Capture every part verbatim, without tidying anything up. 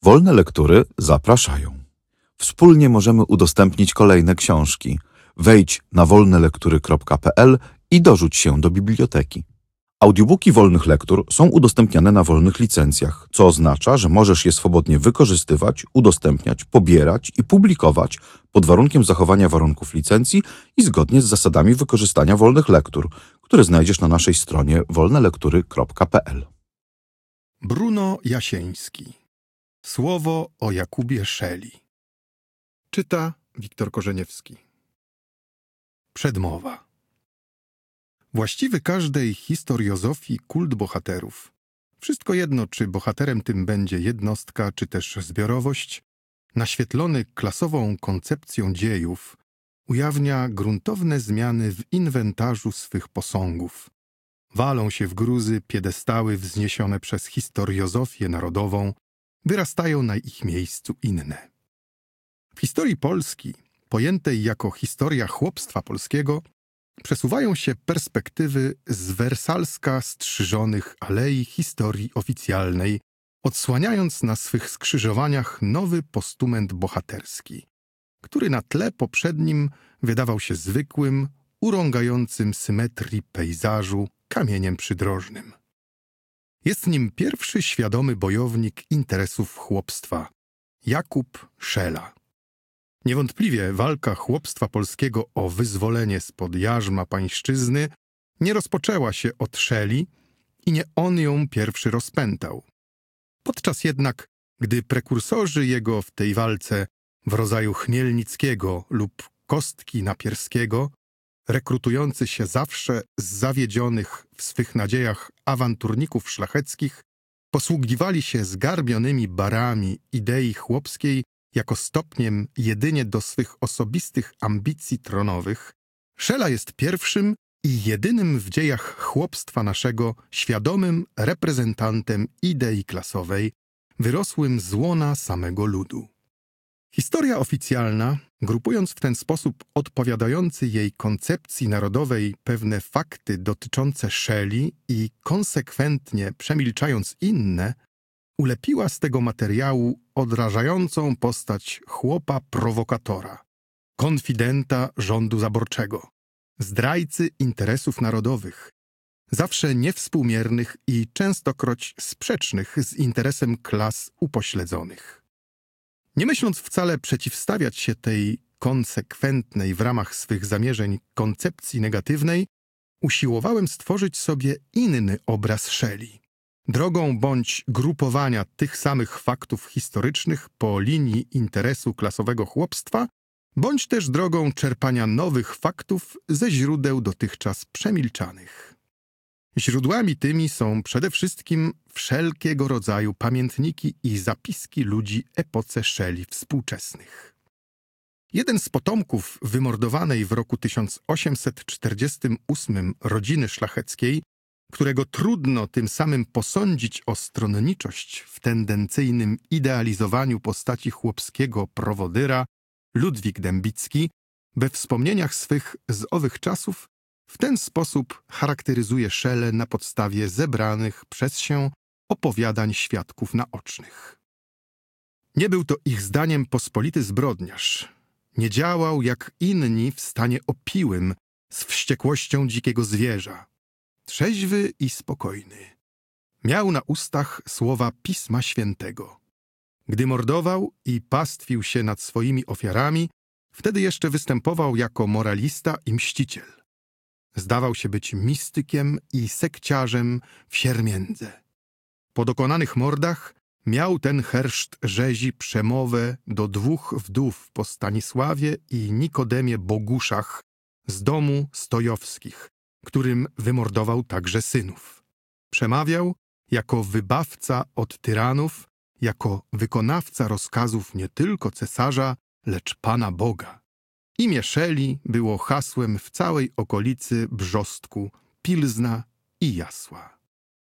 Wolne Lektury zapraszają. Wspólnie możemy udostępnić kolejne książki. Wejdź na wolne lektury kropka p l i dorzuć się do biblioteki. Audiobooki Wolnych Lektur są udostępniane na wolnych licencjach, co oznacza, że możesz je swobodnie wykorzystywać, udostępniać, pobierać i publikować pod warunkiem zachowania warunków licencji i zgodnie z zasadami wykorzystania wolnych lektur, które znajdziesz na naszej stronie wolne lektury kropka p l. Bruno Jasieński. Słowo o Jakubie Szeli. Czyta Wiktor Korzeniewski. Przedmowa. Właściwy każdej historiozofii kult bohaterów, wszystko jedno, czy bohaterem tym będzie jednostka, czy też zbiorowość, naświetlony klasową koncepcją dziejów, ujawnia gruntowne zmiany w inwentarzu swych posągów. Walą się w gruzy piedestały wzniesione przez historiozofię narodową, wyrastają na ich miejscu inne. W historii Polski, pojętej jako historia chłopstwa polskiego, przesuwają się perspektywy z wersalska strzyżonych alei historii oficjalnej, odsłaniając na swych skrzyżowaniach nowy postument bohaterski, który na tle poprzednim wydawał się zwykłym, urągającym symetrii pejzażu kamieniem przydrożnym. Jest nim pierwszy świadomy bojownik interesów chłopstwa, Jakub Szela. Niewątpliwie walka chłopstwa polskiego o wyzwolenie spod jarzma pańszczyzny nie rozpoczęła się od Szeli i nie on ją pierwszy rozpętał. Podczas jednak, gdy prekursorzy jego w tej walce w rodzaju Chmielnickiego lub Kostki Napierskiego, rekrutujący się zawsze z zawiedzionych w swych nadziejach awanturników szlacheckich, posługiwali się zgarbionymi barami idei chłopskiej jako stopniem jedynie do swych osobistych ambicji tronowych, Szela jest pierwszym i jedynym w dziejach chłopstwa naszego świadomym reprezentantem idei klasowej, wyrosłym z łona samego ludu. Historia oficjalna, grupując w ten sposób odpowiadający jej koncepcji narodowej pewne fakty dotyczące Szeli i konsekwentnie przemilczając inne, ulepiła z tego materiału odrażającą postać chłopa prowokatora, konfidenta rządu zaborczego, zdrajcy interesów narodowych, zawsze niewspółmiernych i częstokroć sprzecznych z interesem klas upośledzonych. Nie myśląc wcale przeciwstawiać się tej konsekwentnej w ramach swych zamierzeń koncepcji negatywnej, usiłowałem stworzyć sobie inny obraz Szeli. Drogą bądź grupowania tych samych faktów historycznych po linii interesu klasowego chłopstwa, bądź też drogą czerpania nowych faktów ze źródeł dotychczas przemilczanych. Źródłami tymi są przede wszystkim wszelkiego rodzaju pamiętniki i zapiski ludzi epoce Szeli współczesnych. Jeden z potomków wymordowanej w roku tysiąc osiemset czterdziestym ósmym rodziny szlacheckiej, którego trudno tym samym posądzić o stronniczość w tendencyjnym idealizowaniu postaci chłopskiego prowodyra, Ludwik Dębicki, we wspomnieniach swych z owych czasów w ten sposób charakteryzuje Szelę na podstawie zebranych przez się opowiadań świadków naocznych. Nie był to ich zdaniem pospolity zbrodniarz. Nie działał jak inni w stanie opiłym z wściekłością dzikiego zwierza. Trzeźwy i spokojny. Miał na ustach słowa Pisma Świętego. Gdy mordował i pastwił się nad swoimi ofiarami, wtedy jeszcze występował jako moralista i mściciel. Zdawał się być mistykiem i sekciarzem w siermiędze. Po dokonanych mordach miał ten herszt rzezi przemowę do dwóch wdów po Stanisławie i Nikodemie Boguszach z domu Stojowskich, którym wymordował także synów. Przemawiał jako wybawca od tyranów, jako wykonawca rozkazów nie tylko cesarza, lecz Pana Boga. Imię Szeli było hasłem w całej okolicy Brzostku, Pilzna i Jasła.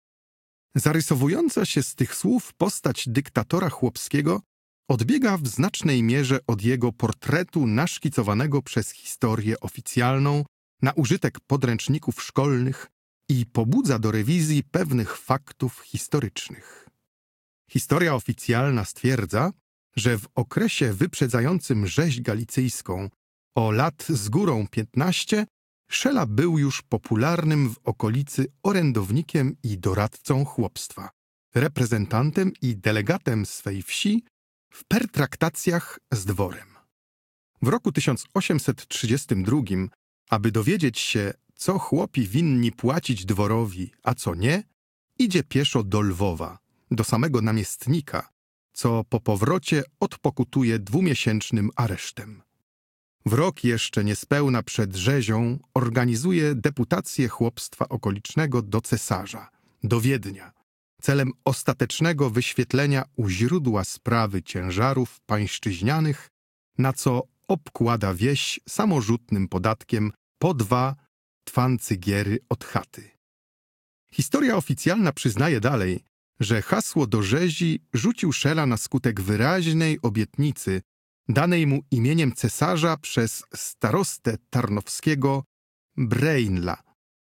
Zarysowująca się z tych słów postać dyktatora chłopskiego odbiega w znacznej mierze od jego portretu naszkicowanego przez historię oficjalną na użytek podręczników szkolnych i pobudza do rewizji pewnych faktów historycznych. Historia oficjalna stwierdza, że w okresie wyprzedzającym rzeź galicyjską o lat z górą piętnaście Szela był już popularnym w okolicy orędownikiem i doradcą chłopstwa, reprezentantem i delegatem swej wsi w pertraktacjach z dworem. W roku tysiąc osiemset trzydziestym drugim, aby dowiedzieć się, co chłopi winni płacić dworowi, a co nie, idzie pieszo do Lwowa, do samego namiestnika, co po powrocie odpokutuje dwumiesięcznym aresztem. W rok jeszcze niespełna przed rzezią organizuje deputację chłopstwa okolicznego do cesarza, do Wiednia, celem ostatecznego wyświetlenia u źródła sprawy ciężarów pańszczyźnianych, na co obkłada wieś samorzutnym podatkiem po dwa twancygiery od chaty. Historia oficjalna przyznaje dalej, że hasło do rzezi rzucił Szela na skutek wyraźnej obietnicy danej mu imieniem cesarza przez starostę tarnowskiego Brejnla.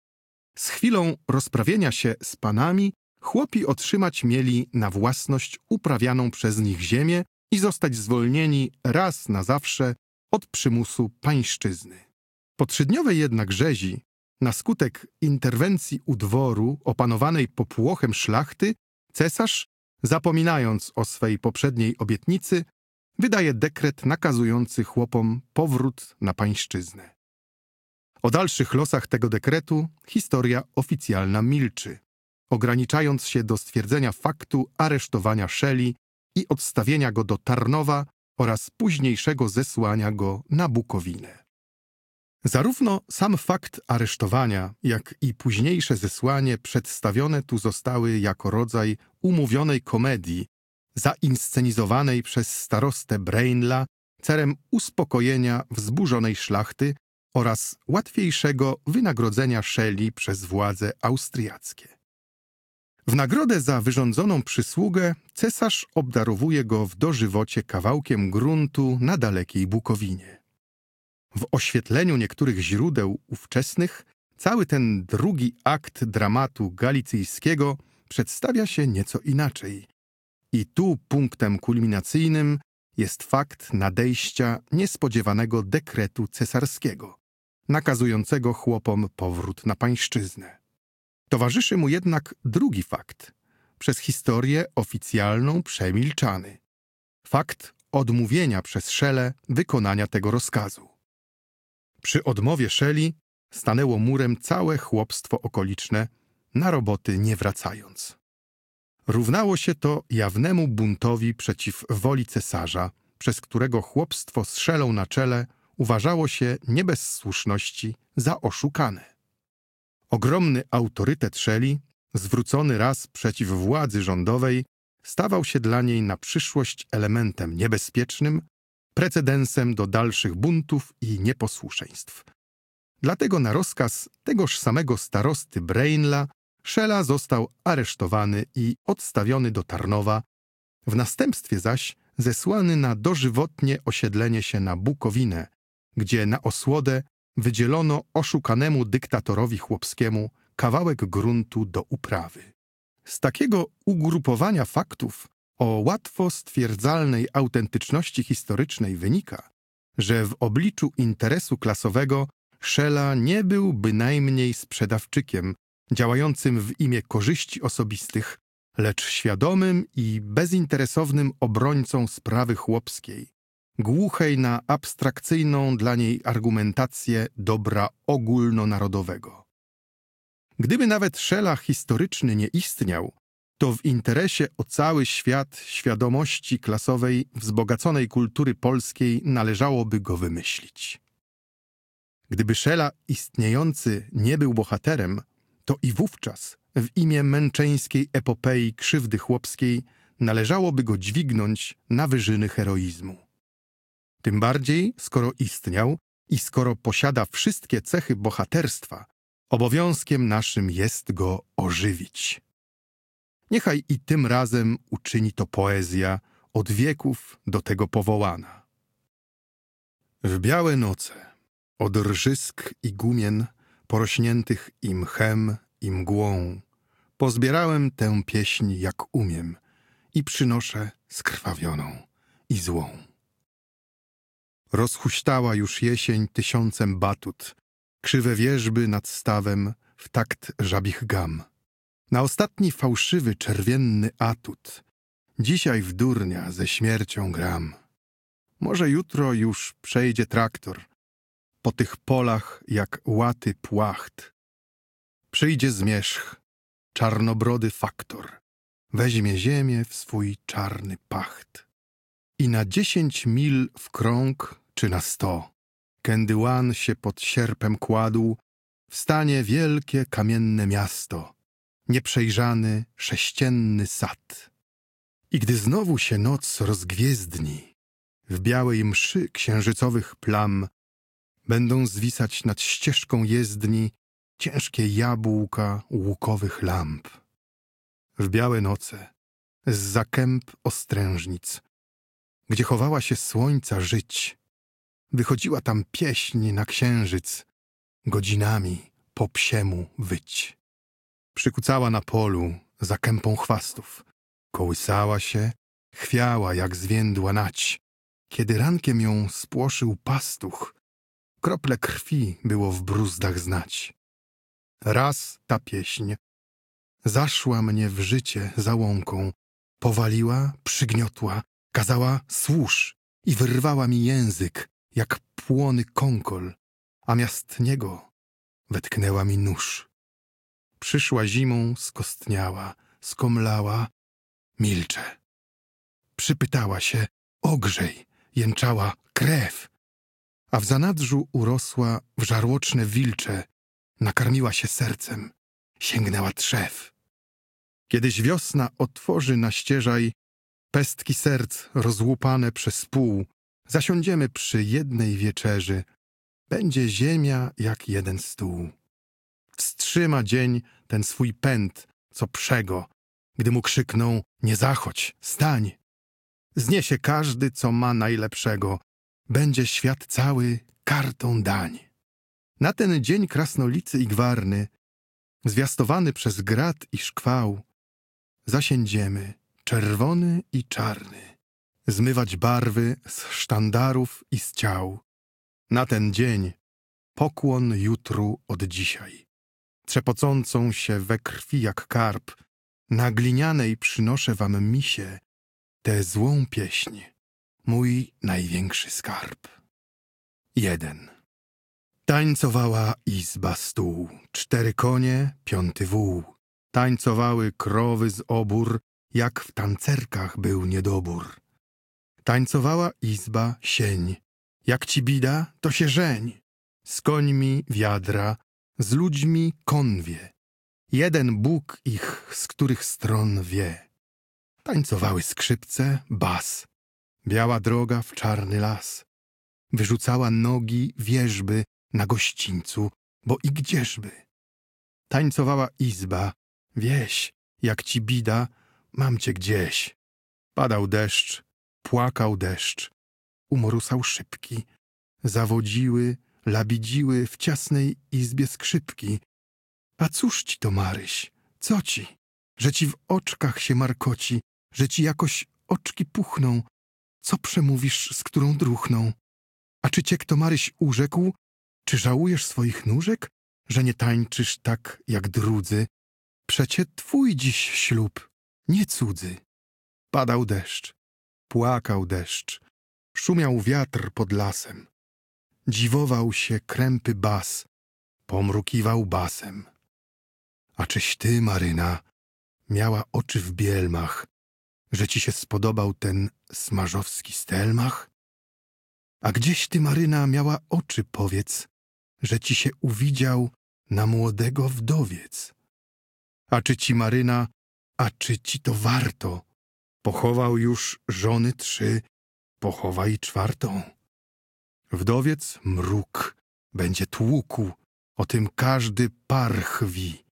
Z chwilą rozprawienia się z panami chłopi otrzymać mieli na własność uprawianą przez nich ziemię i zostać zwolnieni raz na zawsze od przymusu pańszczyzny. Po trzydniowej jednak rzezi, na skutek interwencji u dworu opanowanej popłochem szlachty, cesarz, zapominając o swej poprzedniej obietnicy, wydaje dekret nakazujący chłopom powrót na pańszczyznę. O dalszych losach tego dekretu historia oficjalna milczy, ograniczając się do stwierdzenia faktu aresztowania Szeli i odstawienia go do Tarnowa oraz późniejszego zesłania go na Bukowinę. Zarówno sam fakt aresztowania, jak i późniejsze zesłanie przedstawione tu zostały jako rodzaj umówionej komedii zainscenizowanej przez starostę Brejnla celem uspokojenia wzburzonej szlachty oraz łatwiejszego wynagrodzenia Szeli przez władze austriackie. W nagrodę za wyrządzoną przysługę cesarz obdarowuje go w dożywocie kawałkiem gruntu na dalekiej Bukowinie. W oświetleniu niektórych źródeł ówczesnych cały ten drugi akt dramatu galicyjskiego przedstawia się nieco inaczej. I tu punktem kulminacyjnym jest fakt nadejścia niespodziewanego dekretu cesarskiego, nakazującego chłopom powrót na pańszczyznę. Towarzyszy mu jednak drugi fakt, przez historię oficjalną przemilczany. Fakt odmówienia przez Szelę wykonania tego rozkazu. Przy odmowie Szeli stanęło murem całe chłopstwo okoliczne, na roboty nie wracając. Równało się to jawnemu buntowi przeciw woli cesarza, przez którego chłopstwo z Szelą na czele uważało się nie bez słuszności za oszukane. Ogromny autorytet Szeli, zwrócony raz przeciw władzy rządowej, stawał się dla niej na przyszłość elementem niebezpiecznym, precedensem do dalszych buntów i nieposłuszeństw. Dlatego na rozkaz tegoż samego starosty Brejnla Szela został aresztowany i odstawiony do Tarnowa, w następstwie zaś zesłany na dożywotnie osiedlenie się na Bukowinę, gdzie na osłodę wydzielono oszukanemu dyktatorowi chłopskiemu kawałek gruntu do uprawy. Z takiego ugrupowania faktów o łatwo stwierdzalnej autentyczności historycznej wynika, że w obliczu interesu klasowego Szela nie był bynajmniej sprzedawczykiem działającym w imię korzyści osobistych, lecz świadomym i bezinteresownym obrońcą sprawy chłopskiej, głuchej na abstrakcyjną dla niej argumentację dobra ogólnonarodowego. Gdyby nawet Szela historyczny nie istniał, to w interesie o cały świat świadomości klasowej wzbogaconej kultury polskiej należałoby go wymyślić. Gdyby Szela istniejący nie był bohaterem, to i wówczas w imię męczeńskiej epopei krzywdy chłopskiej należałoby go dźwignąć na wyżyny heroizmu. Tym bardziej, skoro istniał i skoro posiada wszystkie cechy bohaterstwa, obowiązkiem naszym jest go ożywić. Niechaj i tym razem uczyni to poezja, od wieków do tego powołana. W białe noce, od rżysk i gumien, porośniętych i mchem, i mgłą, pozbierałem tę pieśń jak umiem i przynoszę skrwawioną i złą. Rozhuśtała już jesień tysiącem batut, krzywe wierzby nad stawem w takt żabich gam. Na ostatni fałszywy czerwienny atut dzisiaj w durnia ze śmiercią gram. Może jutro już przejdzie traktor po tych polach jak łaty płacht. Przyjdzie zmierzch, czarnobrody faktor, weźmie ziemię w swój czarny pacht. I na dziesięć mil w krąg czy na sto, kędy łan się pod sierpem kładł, wstanie wielkie kamienne miasto, nieprzejrzany sześcienny sad. I gdy znowu się noc rozgwiezdni, w białej mszy księżycowych plam będą zwisać nad ścieżką jezdni ciężkie jabłka łukowych lamp. W białe noce, zza kęp ostrężnic, gdzie chowała się słońca żyć, wychodziła tam pieśń na księżyc, godzinami po psiemu wyć. Przykucała na polu za kępą chwastów, kołysała się, chwiała jak zwiędła nać. Kiedy rankiem ją spłoszył pastuch, krople krwi było w bruzdach znać. Raz ta pieśń zaszła mnie w życie za łąką, powaliła, przygniotła, kazała służ i wyrwała mi język jak płony kąkol, a miast niego wetknęła mi nóż. Przyszła zimą, skostniała, skomlała, milczę. Przypytała się, ogrzej, jęczała krew, a w zanadrzu urosła w żarłoczne wilcze, nakarmiła się sercem, sięgnęła trzew. Kiedyś wiosna otworzy na ścieżaj pestki serc rozłupane przez pół, zasiądziemy przy jednej wieczerzy, będzie ziemia jak jeden stół. Wstrzyma dzień ten swój pęd, co przego, gdy mu krzykną, nie zachodź, stań. Zniesie każdy, co ma najlepszego, będzie świat cały kartą dań. Na ten dzień krasnolicy i gwarny, zwiastowany przez grad i szkwał, zasiędziemy, czerwony i czarny, zmywać barwy z sztandarów i z ciał. Na ten dzień pokłon jutru od dzisiaj. Trzepocącą się we krwi jak karp, na glinianej przynoszę wam misie tę złą pieśń, mój największy skarb. Jeden. Tańcowała izba stół, cztery konie, piąty wół. Tańcowały krowy z obór, jak w tancerkach był niedobór. Tańcowała izba sień, jak ci bida, to się żeń. Z końmi wiadra, z ludźmi konwie. Jeden Bóg ich, z których stron wie. Tańcowały skrzypce, bas. Biała droga w czarny las. Wyrzucała nogi wierzby na gościńcu, bo i gdzieżby. Tańcowała izba, wieś, jak ci bida, mam cię gdzieś. Padał deszcz, płakał deszcz, umorusał szybki. Zawodziły, labidziły w ciasnej izbie skrzypki. A cóż ci to, Maryś, co ci? Że ci w oczkach się markoci, że ci jakoś oczki puchną. Co przemówisz, z którą druchną? A czy cię kto, Maryś, urzekł? Czy żałujesz swoich nóżek, że nie tańczysz tak jak drudzy? Przecie twój dziś ślub, nie cudzy. Padał deszcz, płakał deszcz, szumiał wiatr pod lasem. Dziwował się krępy bas, pomrukiwał basem. A czyś ty, Maryna, miała oczy w bielmach, że ci się spodobał ten smażowski stelmach? A gdzieś ty, Maryna, miała oczy, powiedz, że ci się uwidział na młodego wdowiec? A czy ci, Maryna, a czy ci to warto? Pochował już żony trzy, pochowaj czwartą. Wdowiec mruk, będzie tłukł, o tym każdy parch wi.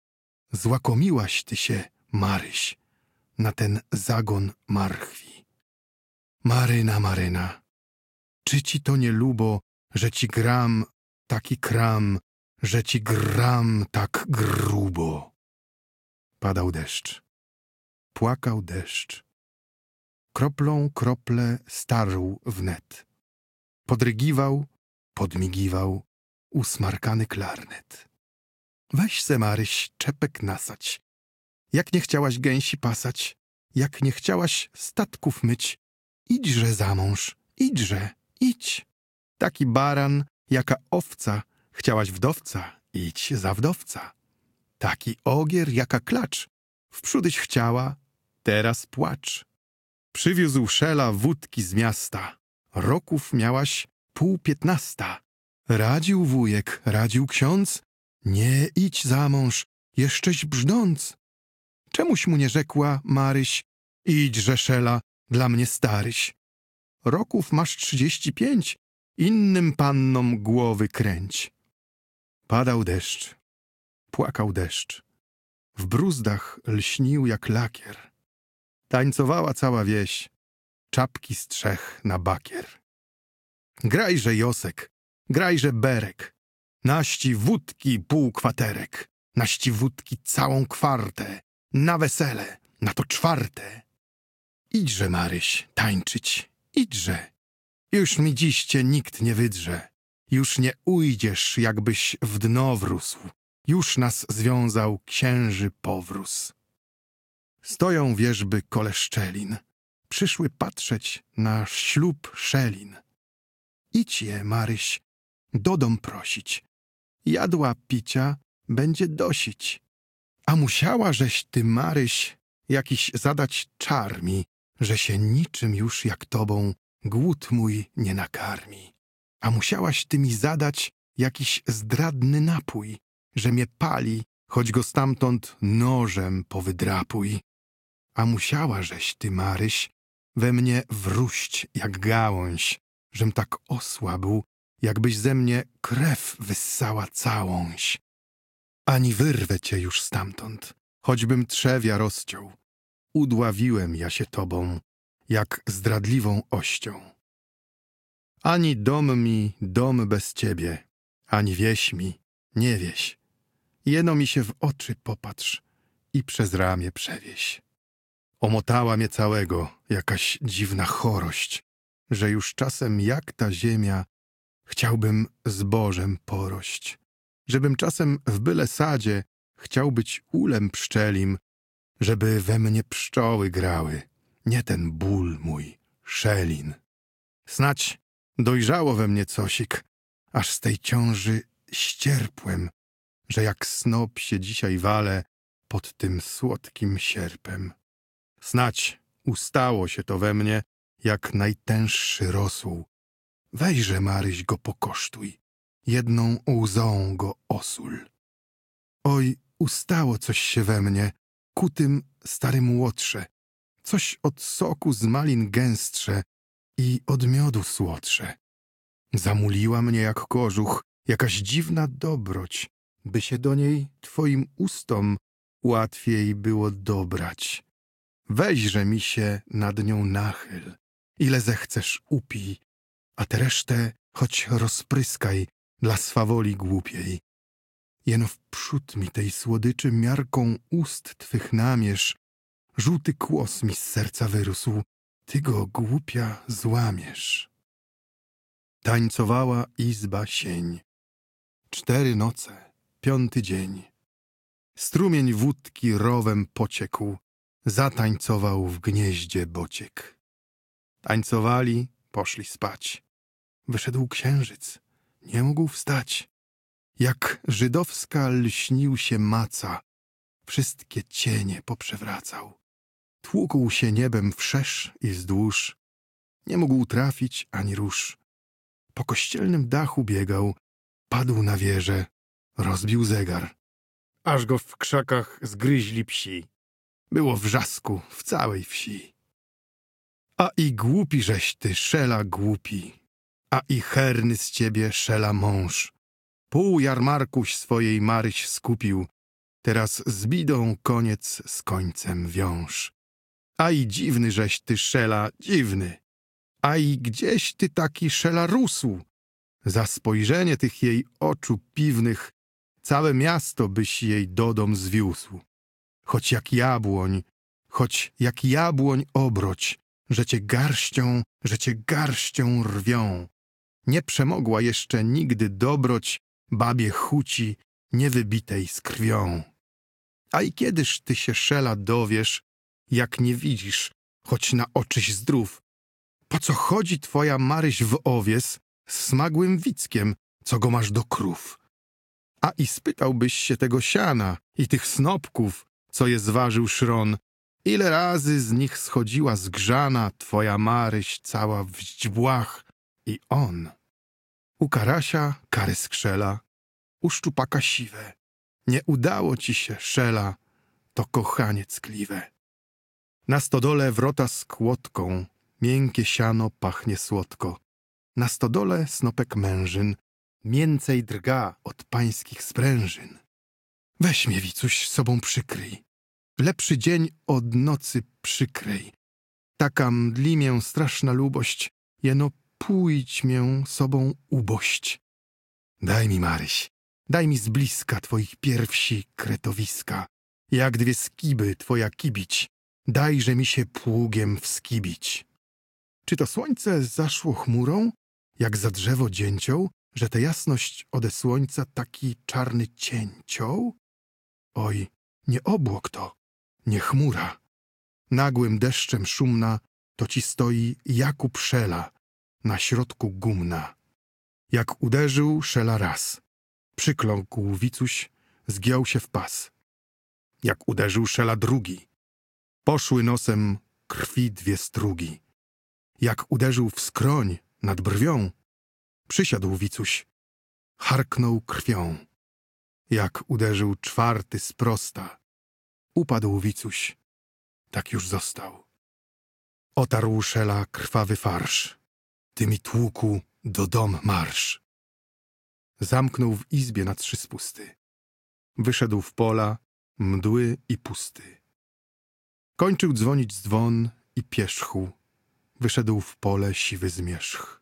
Złakomiłaś ty się, Maryś, na ten zagon marchwi. Maryna, Maryna, czy ci to nie lubo, że ci gram taki kram, że ci gram tak grubo? Padał deszcz, płakał deszcz, kroplą krople starł wnet. Podrygiwał, podmigiwał usmarkany klarnet. Weź se, Maryś, czepek nasać. Jak nie chciałaś gęsi pasać, jak nie chciałaś statków myć, idźże za mąż, idźże, idź. Taki baran, jaka owca, chciałaś wdowca, idź za wdowca. Taki ogier, jaka klacz, wprzódyś chciała, teraz płacz. Przywiózł szela wódki z miasta, roków miałaś pół piętnasta. Radził wujek, radził ksiądz, nie idź za mąż, jeszcześ brzdąc. Czemuś mu nie rzekła, Maryś, idźże szela, dla mnie staryś. Roków masz trzydzieści pięć, innym pannom głowy kręć. Padał deszcz, płakał deszcz, w bruzdach lśnił jak lakier. Tańcowała cała wieś, czapki z trzech na bakier. Grajże Josek, grajże Berek, naści wódki pół kwaterek, naści wódki całą kwartę, na wesele, na to czwarte. Idźże, Maryś, tańczyć, idźże. Już mi dziście nikt nie wydrze. Już nie ujdziesz, jakbyś w dno wrósł. Już nas związał księży powróz. Stoją wierzby koleszczelin. Przyszły patrzeć na ślub szelin. Idź je, Maryś, do dom prosić. Jadła picia będzie dosić. A musiała żeś ty, Maryś, jakiś zadać czar mi, że się niczym już jak tobą głód mój nie nakarmi. A musiałaś ty mi zadać jakiś zdradny napój, że mnie pali, choć go stamtąd nożem powydrapuj. A musiała żeś ty, Maryś, we mnie wróść jak gałąź, żem tak osłabł, jakbyś ze mnie krew wyssała całąś. Ani wyrwę cię już stamtąd, choćbym trzewia rozciął. Udławiłem ja się tobą, jak zdradliwą ością. Ani dom mi dom bez ciebie, ani wieś mi nie wieś. Jeno mi się w oczy popatrz i przez ramię przewieź. Omotała mnie całego jakaś dziwna chorość, że już czasem jak ta ziemia chciałbym zbożem porość. Żebym czasem w byle sadzie chciał być ulem pszczelim, żeby we mnie pszczoły grały, nie ten ból mój, szelin. Snać dojrzało we mnie cosik, aż z tej ciąży ścierpłem, że jak snop się dzisiaj walę pod tym słodkim sierpem. Snać ustało się to we mnie, jak najtęższy rosół. Wejże, Maryś, go pokosztuj, jedną łzą go osól. Oj, ustało coś się we mnie, ku tym starym łotrze, coś od soku z malin gęstsze i od miodu słodsze. Zamuliła mnie jak kożuch jakaś dziwna dobroć, by się do niej twoim ustom łatwiej było dobrać. Weźże mi się nad nią nachyl, ile zechcesz upij, a tę resztę choć rozpryskaj dla swawoli głupiej. Jeno wprzód mi tej słodyczy miarką ust twych namierz, żółty kłos mi z serca wyrósł, ty go, głupia, złamiesz. Tańcowała izba sień. Cztery noce, piąty dzień. Strumień wódki rowem pociekł, zatańcował w gnieździe bociek. Tańcowali, poszli spać. Wyszedł księżyc, nie mógł wstać. Jak żydowska lśnił się maca, wszystkie cienie poprzewracał. Tłukł się niebem wszerz i wzdłuż, nie mógł trafić ani róż. Po kościelnym dachu biegał, padł na wieżę, rozbił zegar. Aż go w krzakach zgryźli psi. Było wrzasku w całej wsi. A i głupi żeś ty, szela głupi, a i herny z ciebie, szela mąż. Pół jarmarkuś swojej Maryś skupił, teraz z bidą koniec z końcem wiąż. A i dziwny żeś ty, szela, dziwny, a i gdzieś ty taki, szela, rósł. Za spojrzenie tych jej oczu piwnych całe miasto byś jej do dom zwiózł. Choć jak jabłoń, choć jak jabłoń obroć, że cię garścią, że cię garścią rwią. Nie przemogła jeszcze nigdy dobroć babie chuci, niewybitej z krwią. A i kiedyż ty się, Szela, dowiesz, jak nie widzisz, choć na oczyś zdrów, po co chodzi twoja Maryś w owies z smagłym Wickiem, co go masz do krów? A i spytałbyś się tego siana i tych snopków, co je zważył szron, ile razy z nich schodziła zgrzana twoja Maryś cała w źdźbłach i on. U Karasia kary skrzela, u szczupaka siwe. Nie udało ci się, Szela, to kochanie ckliwe. Na stodole wrota z kłodką, miękkie siano pachnie słodko. Na stodole snopek mężyn, mięcej drga od pańskich sprężyn. Weź mnie, Wicuś, sobą przykryj, lepszy dzień od nocy przykrej. Taka mdli mię straszna lubość, jeno pójdź mię sobą ubość. Daj mi, Maryś, daj mi z bliska twoich pierwsi kretowiska, jak dwie skiby twoja kibić, dajże mi się pługiem wskibić. Czy to słońce zaszło chmurą, jak za drzewo dzięcioł, że tę jasność ode słońca taki czarny cień ciął? Oj, nie obłok to, nie chmura. Nagłym deszczem szumna to ci stoi Jakub Szela, na środku gumna. Jak uderzył Szela raz, przykląkł Wicuś, zgiął się w pas. Jak uderzył Szela drugi, poszły nosem krwi dwie strugi. Jak uderzył w skroń nad brwią, przysiadł Wicuś, harknął krwią. Jak uderzył czwarty sprosta, upadł Wicuś, tak już został. Otarł Szela krwawy farsz, ty mi tłuku do dom marsz. Zamknął w izbie na trzy spusty. Wyszedł w pola, mdły i pusty. Kończył dzwonić dzwon i pierzchł. Wyszedł w pole siwy zmierzch.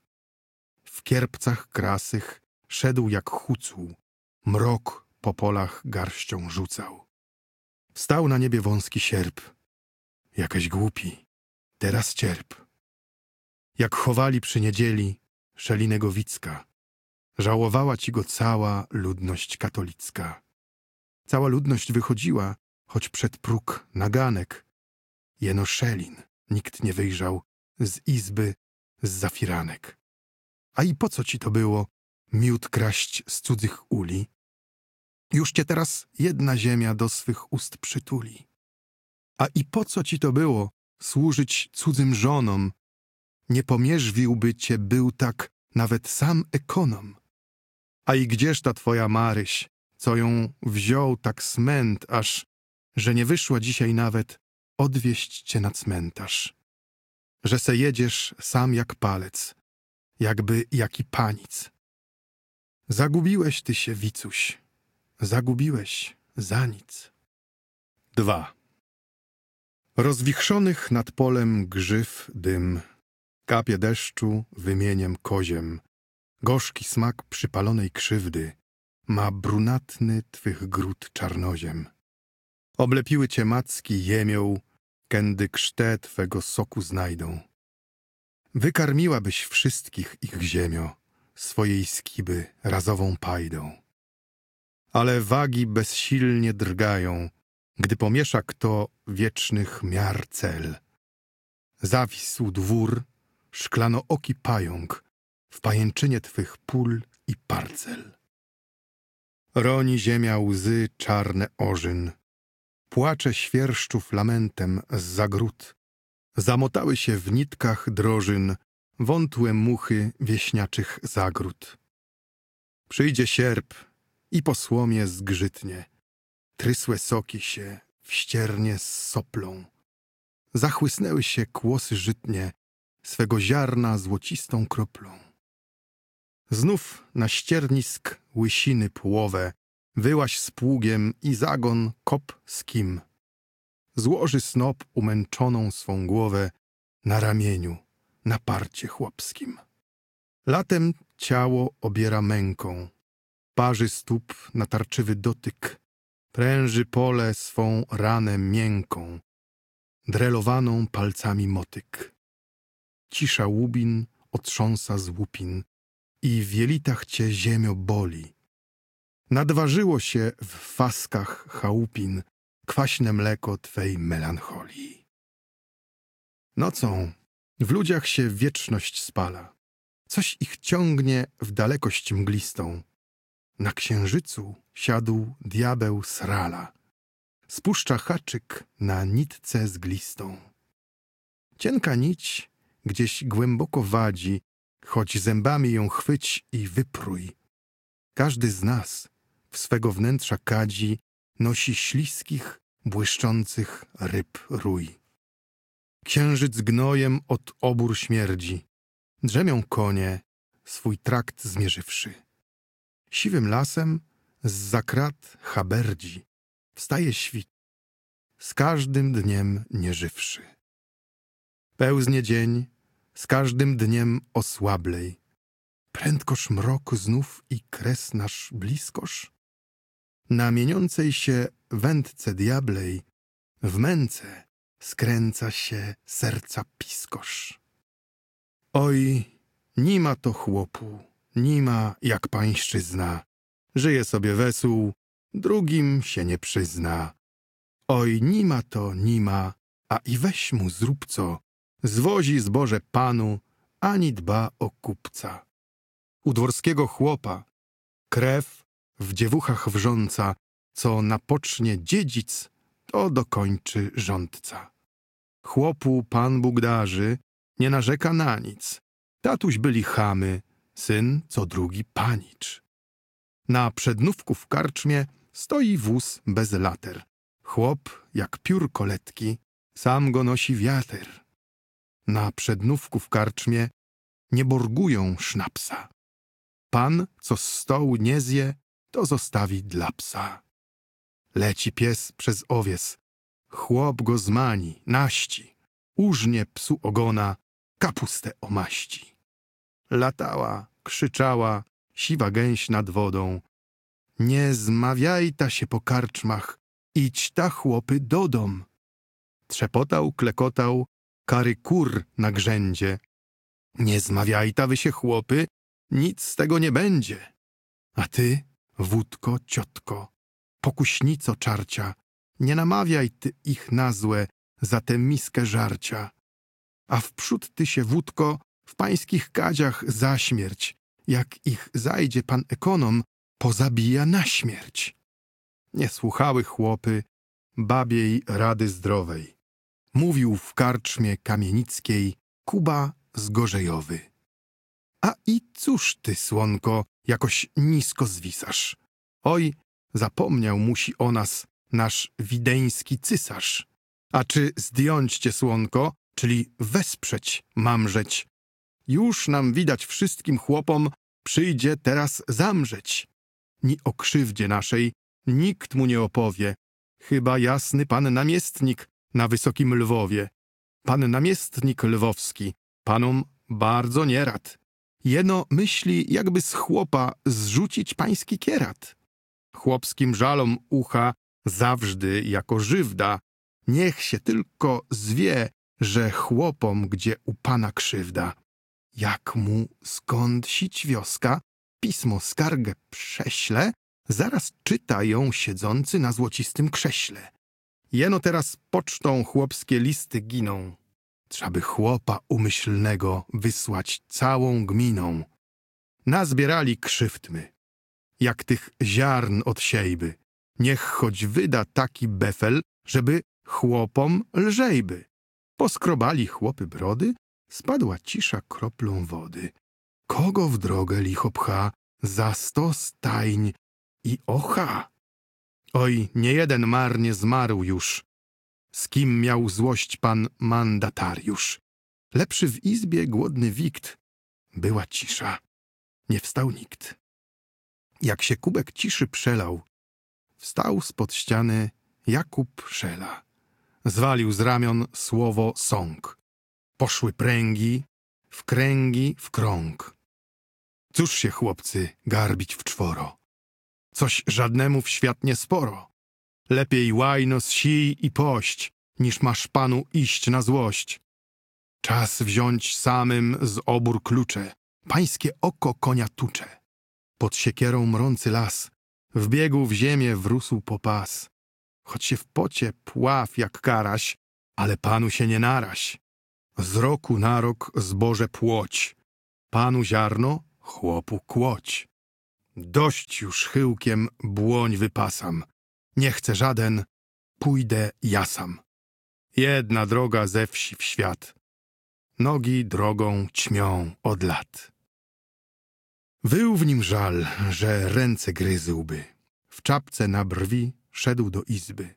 W kierpcach krasych szedł jak hucuł, mrok po polach garścią rzucał. Wstał na niebie wąski sierp. Jakaś głupi, teraz cierp. Jak chowali przy niedzieli Szelinego Wicka, żałowała ci go cała ludność katolicka. Cała ludność wychodziła, choć przed próg naganek. Jeno Szelin nikt nie wyjrzał z izby z zafiranek. A i po co ci to było miód kraść z cudzych uli? Już cię teraz jedna ziemia do swych ust przytuli. A i po co ci to było służyć cudzym żonom? Nie pomierzwiłby cię był tak nawet sam ekonom. A i gdzież ta twoja Maryś, co ją wziął tak smęt, aż, że nie wyszła dzisiaj nawet odwieźć cię na cmentarz. Że se jedziesz sam jak palec, jakby jaki panic. Zagubiłeś ty się, Wicuś, zagubiłeś za nic. dwa. Rozwichrzonych nad polem grzyw dym, kapie deszczu wymieniem koziem, gorzki smak przypalonej krzywdy ma brunatny twych gród czarnoziem. Oblepiły cię macki jemioł, kędy krzte twego soku znajdą. Wykarmiłabyś wszystkich ich ziemio, swojej skiby razową pajdą. Ale wagi bezsilnie drgają, gdy pomiesza kto wiecznych miar cel. Zawisł dwór, szklanooki pająk w pajęczynie twych pól i parcel. Roni ziemia łzy czarne ożyn, płacze świerszczów lamentem z zagród. Zamotały się w nitkach drożyn wątłe muchy wieśniaczych zagród. Przyjdzie sierp i po słomie zgrzytnie, trysłe soki się w ściernie z soplą. Zachłysnęły się kłosy żytnie swego ziarna złocistą kroplą. Znów na ściernisk łysiny połowę wyłaś z pługiem i zagon kop z kim. Złoży snop umęczoną swą głowę na ramieniu, na parcie chłopskim. Latem ciało obiera męką, parzy stóp natarczywy dotyk, pręży pole swą ranę miękką, drelowaną palcami motyk. cisza łubin otrząsa z łupin i w jelitach cię ziemio boli. Nadważyło się w faskach chałupin kwaśne mleko twej melancholii. Nocą w ludziach się wieczność spala, coś ich ciągnie w dalekość mglistą. Na księżycu siadł diabeł srala, spuszcza haczyk na nitce zglistą. Cienka nić gdzieś głęboko wadzi, choć zębami ją chwyć i wyprój. Każdy z nas w swego wnętrza kadzi nosi śliskich, błyszczących ryb rój. Księżyc gnojem od obór śmierdzi, drzemią konie, swój trakt zmierzywszy. Siwym lasem zza krat haberdzi wstaje świt, z każdym dniem nieżywszy. Pełznie dzień, z każdym dniem osłablej. Prędkoż mrok znów i kres nasz bliskoż? Na mieniącej się wędce diablej w męce skręca się serca piskosz. Oj, nie ma to chłopu, nie ma jak pańszczyzna. Żyje sobie wesół, drugim się nie przyzna. Oj, nie ma to, nie ma, a i weź mu zrób co. Zwozi zboże panu, ani dba o kupca. U dworskiego chłopa krew w dziewuchach wrząca, co napocznie dziedzic, to dokończy rządca. Chłopu Pan Bóg darzy, nie narzeka na nic. Tatuś byli chamy, syn co drugi panicz. Na przednówku w karczmie stoi wóz bez later. Chłop, jak piórko letki, sam go nosi wiater. Na przednówku w karczmie nie borgują sznapsa. Pan, co z stołu nie zje, to zostawi dla psa. Leci pies przez owies, chłop go zmani, naści, użnie psu ogona, kapustę omaści. Latała, krzyczała, siwa gęś nad wodą. Nie zmawiaj ta się po karczmach, idź ta chłopy do dom. Trzepotał, klekotał, kary kur na grzędzie. Nie zmawiaj ta wy się chłopy, nic z tego nie będzie. A ty, wódko, ciotko, pokuśnico czarcia, nie namawiaj ty ich na złe za tę miskę żarcia. A wprzód ty się, wódko, w pańskich kadziach za śmierć, jak ich zajdzie pan ekonom, pozabija na śmierć. Nie słuchały chłopy babiej rady zdrowej. Mówił w karczmie kamienickiej Kuba Zgorzejowy. A i cóż ty, słonko, jakoś nisko zwisasz? Oj, zapomniał musi o nas nasz wideński cysarz. A czy zdjąć cię, słonko, czyli wesprzeć mamrzeć? Już nam widać wszystkim chłopom, przyjdzie teraz zamrzeć. Ni o krzywdzie naszej nikt mu nie opowie, chyba jasny pan namiestnik na wysokim Lwowie. Pan namiestnik lwowski, panom bardzo nie rad. Jeno myśli, jakby z chłopa zrzucić pański kierat. Chłopskim żalom ucha zawżdy jako żywda. Niech się tylko zwie, że chłopom gdzie u pana krzywda. Jak mu skąd sić wioska, pismo skargę prześle, zaraz czyta ją siedzący na złocistym krześle. Jeno teraz pocztą chłopskie listy giną. Trzeba by chłopa umyślnego wysłać całą gminą. Nazbierali krzywdmy, jak tych ziarn od siejby. Niech choć wyda taki befel, żeby chłopom lżejby. Poskrobali chłopy brody, spadła cisza kroplą wody. Kogo w drogę licho pcha, za sto stajń i ocha? Oj, nie jeden marnie zmarł już. Z kim miał złość pan mandatariusz? Lepszy w izbie głodny wikt. Była cisza. Nie wstał nikt. Jak się kubek ciszy przelał, wstał spod ściany Jakub Szela. Zwalił z ramion słowo sąg. Poszły pręgi, w kręgi, w krąg. Cóż się, chłopcy, garbić w czworo? Coś żadnemu w świat nie sporo. Lepiej łajno zsij i pość, niż masz panu iść na złość. Czas wziąć samym z obór klucze, pańskie oko konia tucze. Pod siekierą mrący las, w biegu w ziemię wrósł po pas. Choć się w pocie pław jak karaś, ale panu się nie naraś. Z roku na rok zboże płoć, panu ziarno, chłopu kłoć. Dość już chyłkiem błoń wypasam, nie chcę żaden, pójdę ja sam. Jedna droga ze wsi w świat, nogi drogą ćmią od lat. Wył w nim żal, że ręce gryzłby, w czapce na brwi szedł do izby.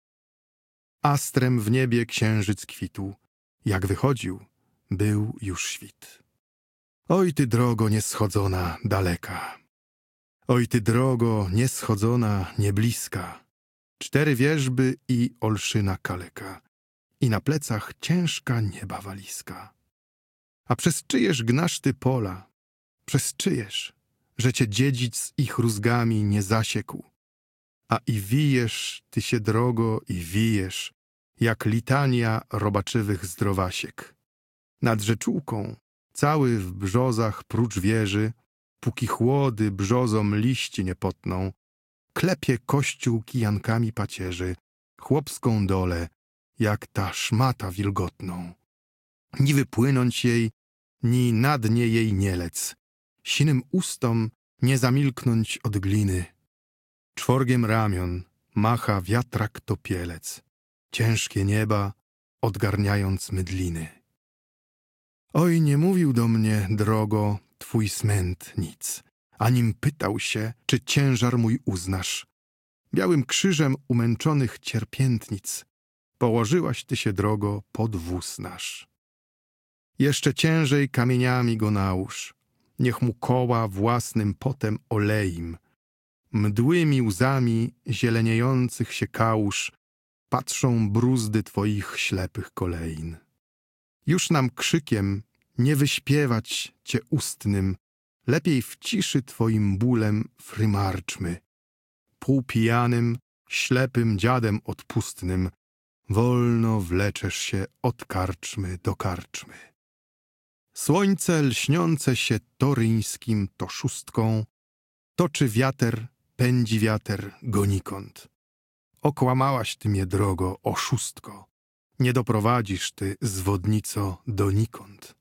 Astrem w niebie księżyc kwitł, jak wychodził, był już świt. Oj ty drogo nieschodzona daleka, oj ty drogo nieschodzona niebliska, cztery wierzby i olszyna kaleka, i na plecach ciężka nieba walizka. A przez czyjeż gnasz ty pola, przez czyjeż, że cię dziedzic ich rózgami nie zasiekł, a i wijesz ty się drogo i wijesz, jak litania robaczywych zdrowasiek. Nad rzeczułką, cały w brzozach prócz wieży, póki chłody brzozom liści nie potną, klepie kościół kijankami pacierzy, chłopską dolę, jak ta szmata wilgotną. Ni wypłynąć jej, ni na dnie jej nie lec, sinym ustom nie zamilknąć od gliny. Czworgiem ramion macha wiatrak topielec, ciężkie nieba odgarniając mydliny. Oj, nie mówił do mnie, drogo, twój smęt nic, anim pytał się, czy ciężar mój uznasz. Białym krzyżem umęczonych cierpiętnic położyłaś ty się, drogo, pod wóz nasz. Jeszcze ciężej kamieniami go nałóż, niech mu koła własnym potem oleim. Mdłymi łzami zieleniejących się kałuż patrzą bruzdy twoich ślepych kolejn. Już nam krzykiem nie wyśpiewać cię ustnym, lepiej w ciszy twoim bólem frymarczmy. Półpijanym, ślepym dziadem odpustnym wolno wleczesz się od karczmy do karczmy. Słońce lśniące się toryńskim to szóstką, toczy wiater, pędzi wiater gonikąd. Okłamałaś ty mnie, drogo, oszustko, nie doprowadzisz ty, zwodnico, donikąd.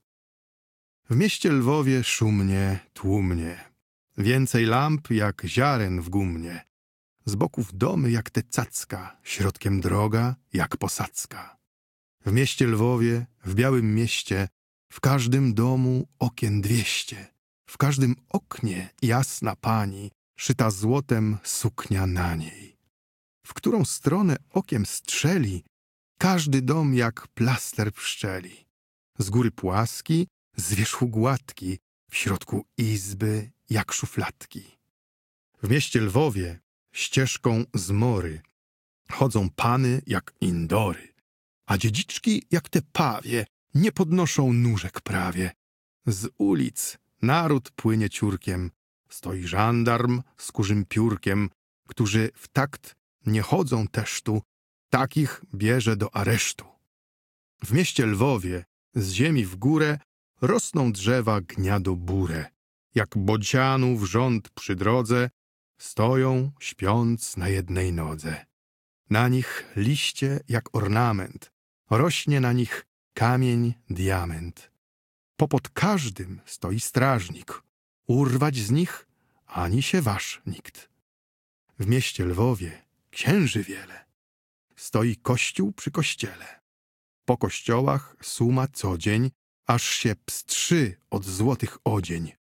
W mieście Lwowie szumnie, tłumnie, więcej lamp jak ziaren w gumnie, z boków domy jak te cacka, środkiem droga jak posadzka. W mieście Lwowie, w białym mieście, w każdym domu okien dwieście, w każdym oknie jasna pani, szyta złotem suknia na niej. W którą stronę okiem strzeli, każdy dom jak plaster pszczeli. Z góry płaski, z wierzchu gładki, w środku izby jak szufladki. W mieście Lwowie ścieżką z mory chodzą pany jak indory, a dziedziczki jak te pawie nie podnoszą nóżek prawie. Z ulic naród płynie ciurkiem, stoi żandarm z kurzym piórkiem, którzy w takt nie chodzą też tu, takich bierze do aresztu. W mieście Lwowie z ziemi w górę rosną drzewa gniadobure, jak bocianów rząd przy drodze, stoją śpiąc na jednej nodze. Na nich liście jak ornament, rośnie na nich kamień, diament. Popod każdym stoi strażnik, urwać z nich ani się waż nikt. W mieście Lwowie księży wiele, stoi kościół przy kościele. Po kościołach suma co dzień, aż się pstrzy od złotych odzień.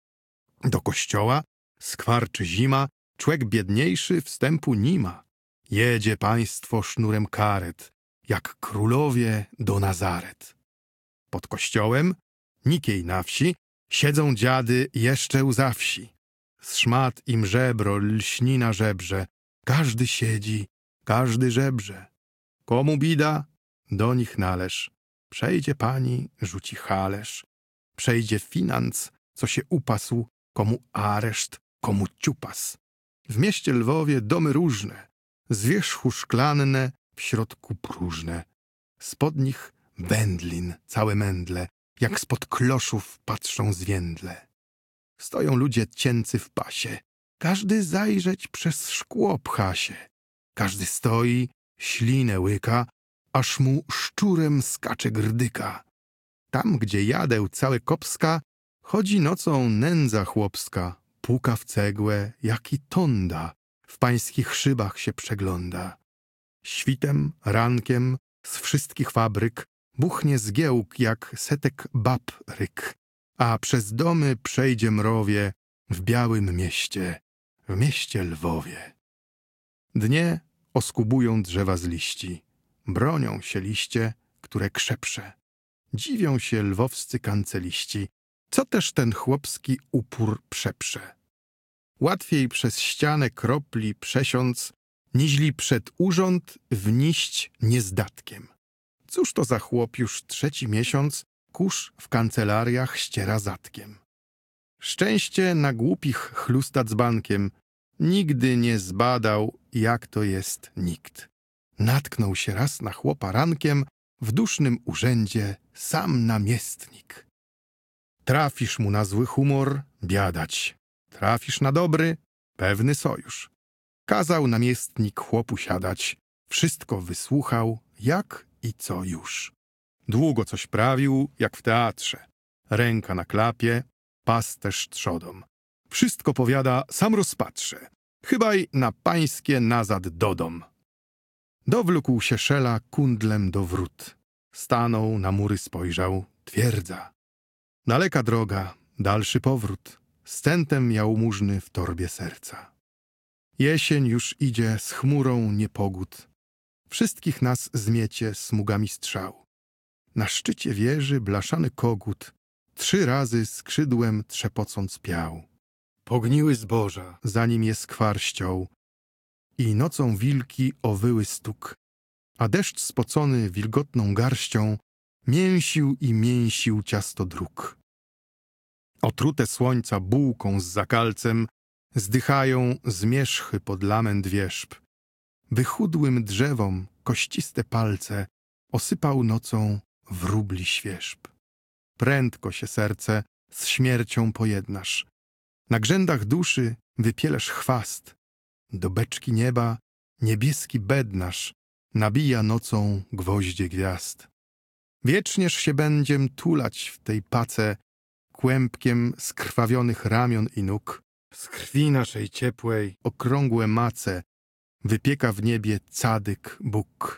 Do kościoła skwarczy zima, człek biedniejszy wstępu nie ma. Jedzie państwo sznurem karet, jak królowie do Nazaret. Pod kościołem, nikiej na wsi, siedzą dziady jeszcze łza wsi. Z szmat im żebro lśni na żebrze, każdy siedzi, każdy żebrze. Komu bida, do nich należ. Przejdzie pani, rzuci halerz. Przejdzie financ, co się upasł, komu areszt, komu ciupas. W mieście Lwowie domy różne, z wierzchu szklanne, w środku próżne. Spod nich wędlin, całe mędle, jak spod kloszów patrzą zwiędle. Stoją ludzie cięcy w pasie, każdy zajrzeć przez szkło pcha się. Każdy stoi, ślinę łyka, aż mu szczurem skacze grdyka. Tam, gdzie jadeł całe kopska, chodzi nocą nędza chłopska, puka w cegłę, jak i tonda, w pańskich szybach się przegląda. Świtem, rankiem, z wszystkich fabryk buchnie zgiełk jak setek bab ryk, a przez domy przejdzie mrowie w białym mieście, w mieście Lwowie. Dnie oskubują drzewa z liści, bronią się liście, które krzeprze. Dziwią się lwowscy kanceliści, co też ten chłopski upór przeprze. Łatwiej przez ścianę kropli przesiąc, niźli przed urząd wniść niezdatkiem. Cóż to za chłop już trzeci miesiąc kurz w kancelariach ściera zatkiem. Szczęście na głupich chlusta dzbankiem, nigdy nie zbadał, jak to jest nikt. Natknął się raz na chłopa rankiem, w dusznym urzędzie sam namiestnik. Trafisz mu na zły humor, biadać. Trafisz na dobry, pewny sojusz. Kazał namiestnik chłopu siadać, wszystko wysłuchał, jak i co już. Długo coś prawił, jak w teatrze. Ręka na klapie, pasterz trzodą. Wszystko powiada, sam rozpatrzę. Chybaj na pańskie nazad dodom. Dowlókł się szela kundlem do wrót. Stanął, na mury spojrzał, twierdza. Daleka droga, dalszy powrót. Z centem jałmużny w torbie serca. Jesień już idzie z chmurą niepogód. Wszystkich nas zmiecie smugami strzał. Na szczycie wieży blaszany kogut trzy razy skrzydłem trzepocąc piał. Pogniły zboża, zanim je skwar ściął, i nocą wilki owyły stuk, a deszcz spocony wilgotną garścią mięsił i mięsił ciasto dróg. Otrute słońca bułką z zakalcem zdychają zmierzchy pod lament wierzb. Wychudłym drzewom kościste palce osypał nocą wróbli świerzb. Prędko się serce z śmiercią pojednasz. Na grzędach duszy wypielesz chwast. Do beczki nieba niebieski bednarz nabija nocą gwoździe gwiazd. Wiecznież się będziem tulać w tej pace kłębkiem skrwawionych ramion i nóg. Z krwi naszej ciepłej okrągłe mace wypieka w niebie cadyk Bóg.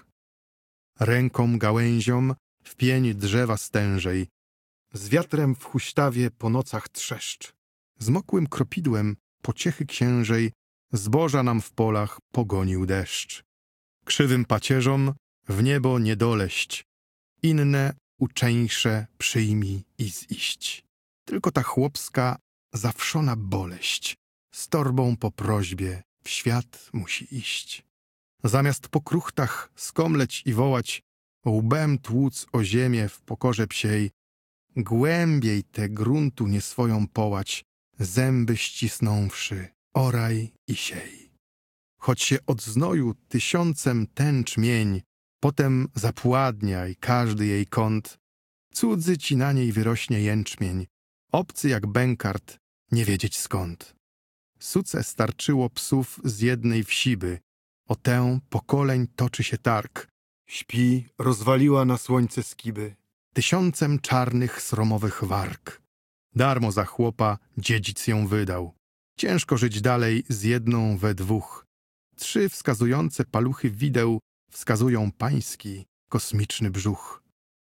Ręką gałęzią w pień drzewa stężej, z wiatrem w huśtawie po nocach trzeszcz. Zmokłym kropidłem pociechy księżej zboża nam w polach pogonił deszcz. Krzywym pacierzom w niebo nie doleść, inne uczeńsze przyjmij i ziść. Tylko ta chłopska zawszona boleść z torbą po prośbie w świat musi iść. Zamiast po kruchtach skomleć i wołać, łbem tłuc o ziemię w pokorze psiej, głębiej te gruntu nie swoją połać, zęby ścisnąwszy, oraj i siej. Choć się od znoju tysiącem tęcz mień, potem zapładniaj każdy jej kąt, cudzy ci na niej wyrośnie jęczmień, obcy jak bękart, nie wiedzieć skąd. Suce starczyło psów z jednej wsiby, o tę pokoleń toczy się targ. Śpi, rozwaliła na słońce skiby, tysiącem czarnych sromowych warg. Darmo za chłopa dziedzic ją wydał. Ciężko żyć dalej z jedną we dwóch. Trzy wskazujące paluchy wideł wskazują pański kosmiczny brzuch.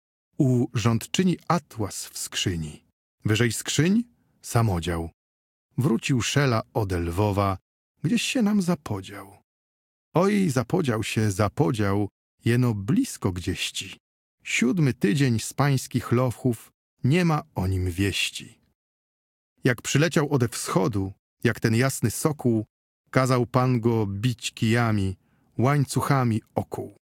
U rządczyni atłas w skrzyni. Wyżej skrzyń samodział. Wrócił szela ode Lwowa, gdzieś się nam zapodział. Oj, zapodział się, zapodział, jeno blisko gdzieści. Siódmy tydzień z pańskich lowchów, nie ma o nim wieści. Jak przyleciał ode wschodu, jak ten jasny sokół, kazał pan go bić kijami, łańcuchami okół.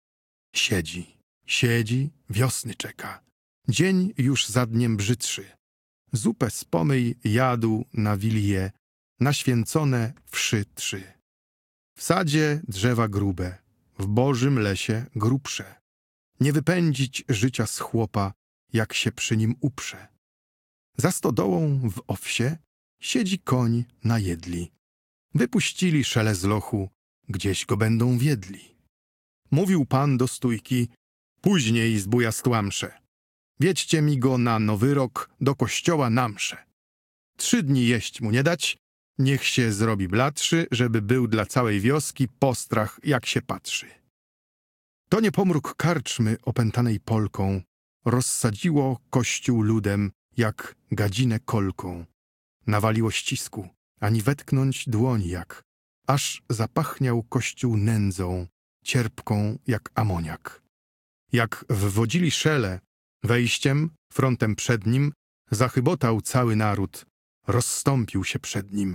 Siedzi, siedzi, wiosny czeka. Dzień już za dniem brzydszy. Zupę z pomyj jadł na wilię, naświęcone wszy trzy. W sadzie drzewa grube, w bożym lesie grubsze. nie wypędzić życia z chłopa, jak się przy nim uprze. Za stodołą w owsie siedzi koń na jedli. Wypuścili szele z lochu, gdzieś go będą wiedli. Mówił pan do stójki, później zbuja stłamsze. Wiedźcie mi go na nowy rok do kościoła na mszę. Trzy dni jeść mu nie dać, niech się zrobi bladszy, żeby był dla całej wioski postrach, jak się patrzy. To nie pomruk karczmy opętanej Polką rozsadziło kościół ludem, jak gadzinę kolką. Nawaliło ścisku, ani wetknąć dłoni jak, aż zapachniał kościół nędzą, cierpką jak amoniak. Jak wwodzili szele, wejściem, frontem przed nim, zachybotał cały naród, rozstąpił się przed nim.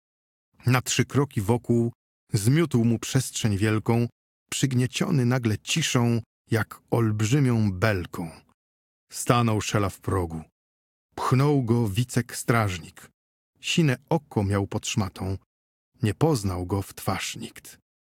Na trzy kroki wokół zmiótł mu przestrzeń wielką, przygnieciony nagle ciszą, jak olbrzymią belką. Stanął szela w progu. Pchnął go wicek strażnik. Sine oko miał pod szmatą. Nie poznał go w twarz nikt.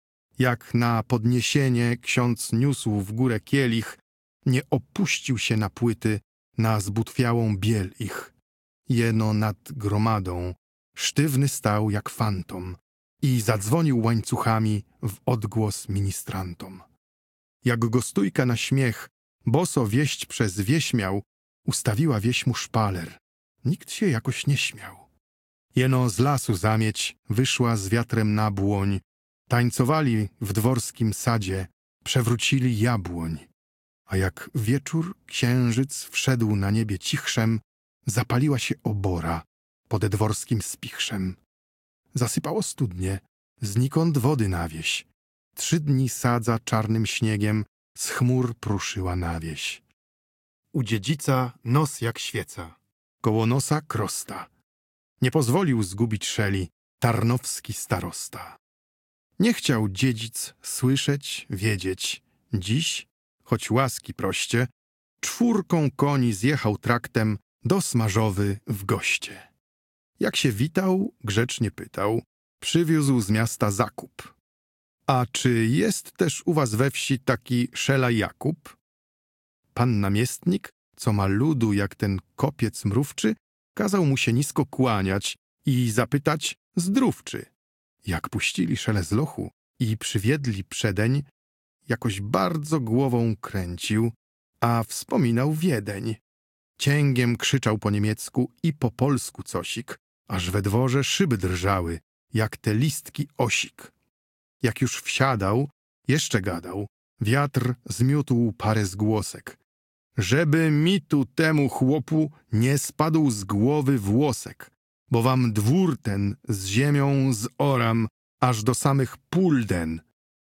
Jak na podniesienie ksiądz niósł w górę kielich, nie opuścił się na płyty, na zbutwiałą biel ich. Jeno nad gromadą sztywny stał jak fantom i zadzwonił łańcuchami w odgłos ministrantom. Jak go stójka na śmiech, boso wieść przez wieś miał, ustawiła wieś mu szpaler. Nikt się jakoś nie śmiał. Jeno z lasu zamieć wyszła z wiatrem na błoń, tańcowali w dworskim sadzie, przewrócili jabłoń. A jak wieczór księżyc wszedł na niebie cichszem, zapaliła się obora pod dworskim spichrzem. Zasypało studnie, znikąd wody na wieś. Trzy dni sadza czarnym śniegiem z chmur pruszyła na wieś. U dziedzica nos jak świeca, koło nosa krosta. Nie pozwolił zgubić szeli tarnowski starosta. Nie chciał dziedzic słyszeć, wiedzieć. Dziś, choć łaski proście, czwórką koni zjechał traktem do Smarzowy w goście. Jak się witał, grzecznie pytał, przywiózł z miasta zakup. A czy jest też u was we wsi taki szela Jakub? Pan namiestnik, co ma ludu jak ten kopiec mrówczy, kazał mu się nisko kłaniać i zapytać zdrówczy. Jak puścili szele z lochu i przywiedli przedeń, jakoś bardzo głową kręcił, a wspominał Wiedeń. Cięgiem krzyczał po niemiecku i po polsku cosik, aż we dworze szyby drżały, jak te listki osik. Jak już wsiadał, jeszcze gadał, wiatr zmiótł parę zgłosek. Żeby mi tu temu chłopu nie spadł z głowy włosek, bo wam dwór ten z ziemią zoram, aż do samych pulden.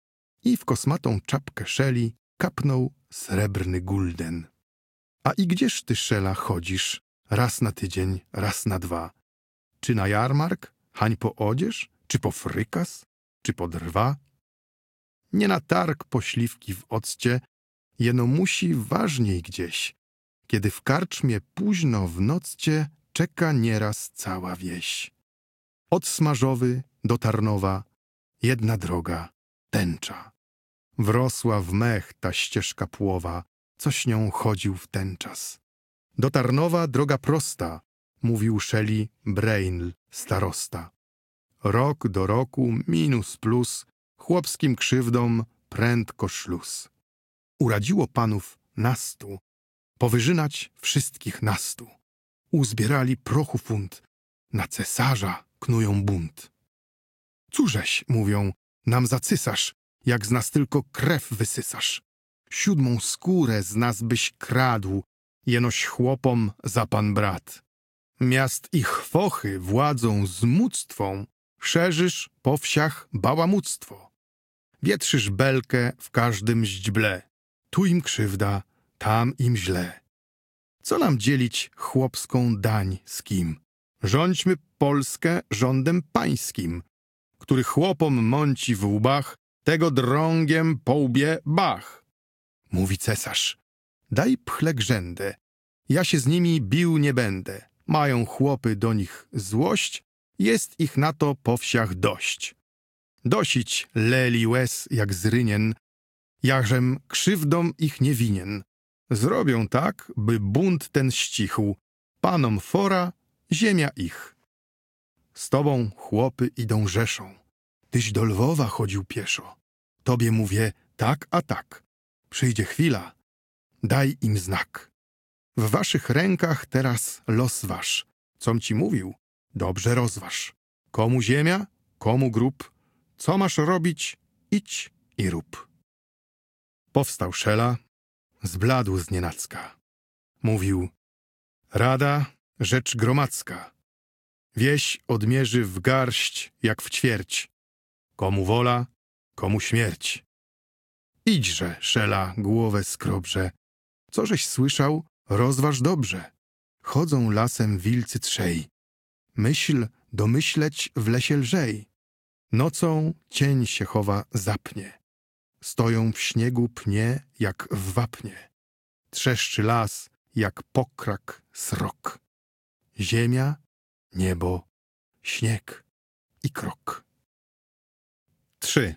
I w kosmatą czapkę szeli kapnął srebrny gulden. A i gdzież ty, szela, chodzisz? Raz na tydzień, raz na dwa. Czy na jarmark, hań po odzież, czy po frykas, czy po drwa? Nie na targ po śliwki w occie, jeno musi ważniej gdzieś, kiedy w karczmie późno w noccie czeka nieraz cała wieś. Od Smarzowy do Tarnowa jedna droga, tęcza. Wrosła w mech ta ścieżka płowa, coś nią chodził w ten czas. Do Tarnowa droga prosta, mówił Szeli Brejnl, starosta. Rok do roku, minus plus, chłopskim krzywdom prędko szluz. Uradziło panów nastu, powyżynać wszystkich nastu. Uzbierali prochu funt, na cesarza knują bunt. Cóżeś, mówią, nam za cysarz, jak z nas tylko krew wysysasz. Siódmą skórę z nas byś kradł, jenoś chłopom za pan brat. Miast i chwochy władzą zmuctwą, szerzysz po wsiach bałamuctwo. Wietrzysz belkę w każdym źdźble, tu im krzywda, tam im źle. Co nam dzielić chłopską dań z kim? Rządźmy Polskę rządem pańskim, który chłopom mąci w łbach, tego drągiem po łbie bach. Mówi cesarz, daj pchle grzędę, ja się z nimi bił nie będę. Mają chłopy do nich złość, jest ich na to po wsiach dość. Dosić leli łez jak z rynien, Jażem krzywdom ich nie winien. Zrobią tak, by bunt ten ścichł. Panom fora, ziemia ich. Z tobą chłopy idą rzeszą. Tyś do Lwowa chodził pieszo. Tobie mówię tak a tak. Przyjdzie chwila, daj im znak. W waszych rękach teraz los wasz. Com ci mówił, dobrze rozważ. Komu ziemia, komu grób. Co masz robić, idź i rób. Powstał Szela, zbladł znienacka. Mówił, rada, rzecz gromadzka. Wieś odmierzy w garść jak w ćwierć. Komu wola, komu śmierć. Idźże, Szela, głowę skrobrze. Co żeś słyszał, rozważ dobrze. Chodzą lasem wilcy trzej. Myśl domyśleć w lesie lżej. Nocą cień się chowa zapnie. Stoją w śniegu pnie jak w wapnie. Trzeszczy las jak pokrak srok. Ziemia, niebo, śnieg i krok. Trzy.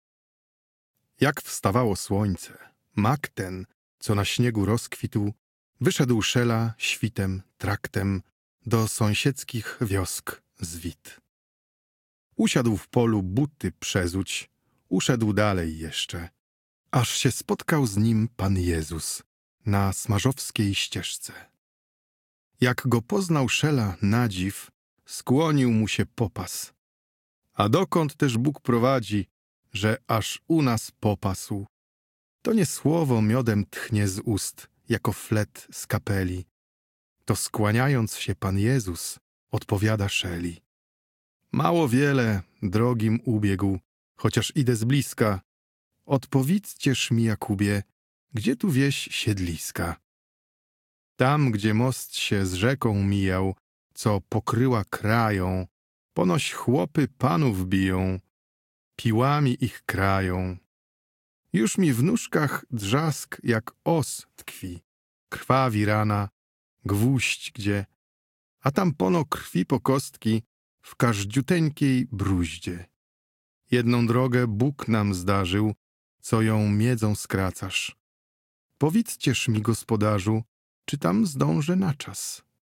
Jak wstawało słońce, mak ten, co na śniegu rozkwitł, wyszedł Szela świtem, traktem do sąsiedzkich wiosk z wit. Usiadł w polu buty przezuć, uszedł dalej jeszcze, aż się spotkał z nim Pan Jezus na smarzowskiej ścieżce. Jak go poznał Szela na dziw, skłonił mu się popas. A dokąd też Bóg prowadzi, że aż u nas popasł? To nie słowo miodem tchnie z ust, jako flet z kapeli. To skłaniając się Pan Jezus, odpowiada Szeli. Mało wiele drogim ubiegł, chociaż idę z bliska. Odpowiedzcież mi, Jakubie, gdzie tu wieś siedliska? Tam, gdzie most się z rzeką mijał, co pokryła krają, ponoć chłopy panów biją, piłami ich krają. Już mi w nóżkach drzask jak os tkwi, krwawi rana, gwóźdź gdzie, a tam pono krwi po kostki w każdziuteńkiej bruździe. Jedną drogę Bóg nam zdarzył, co ją miedzą skracasz. Powiedzcież mi, gospodarzu, czy tam zdążę na czas?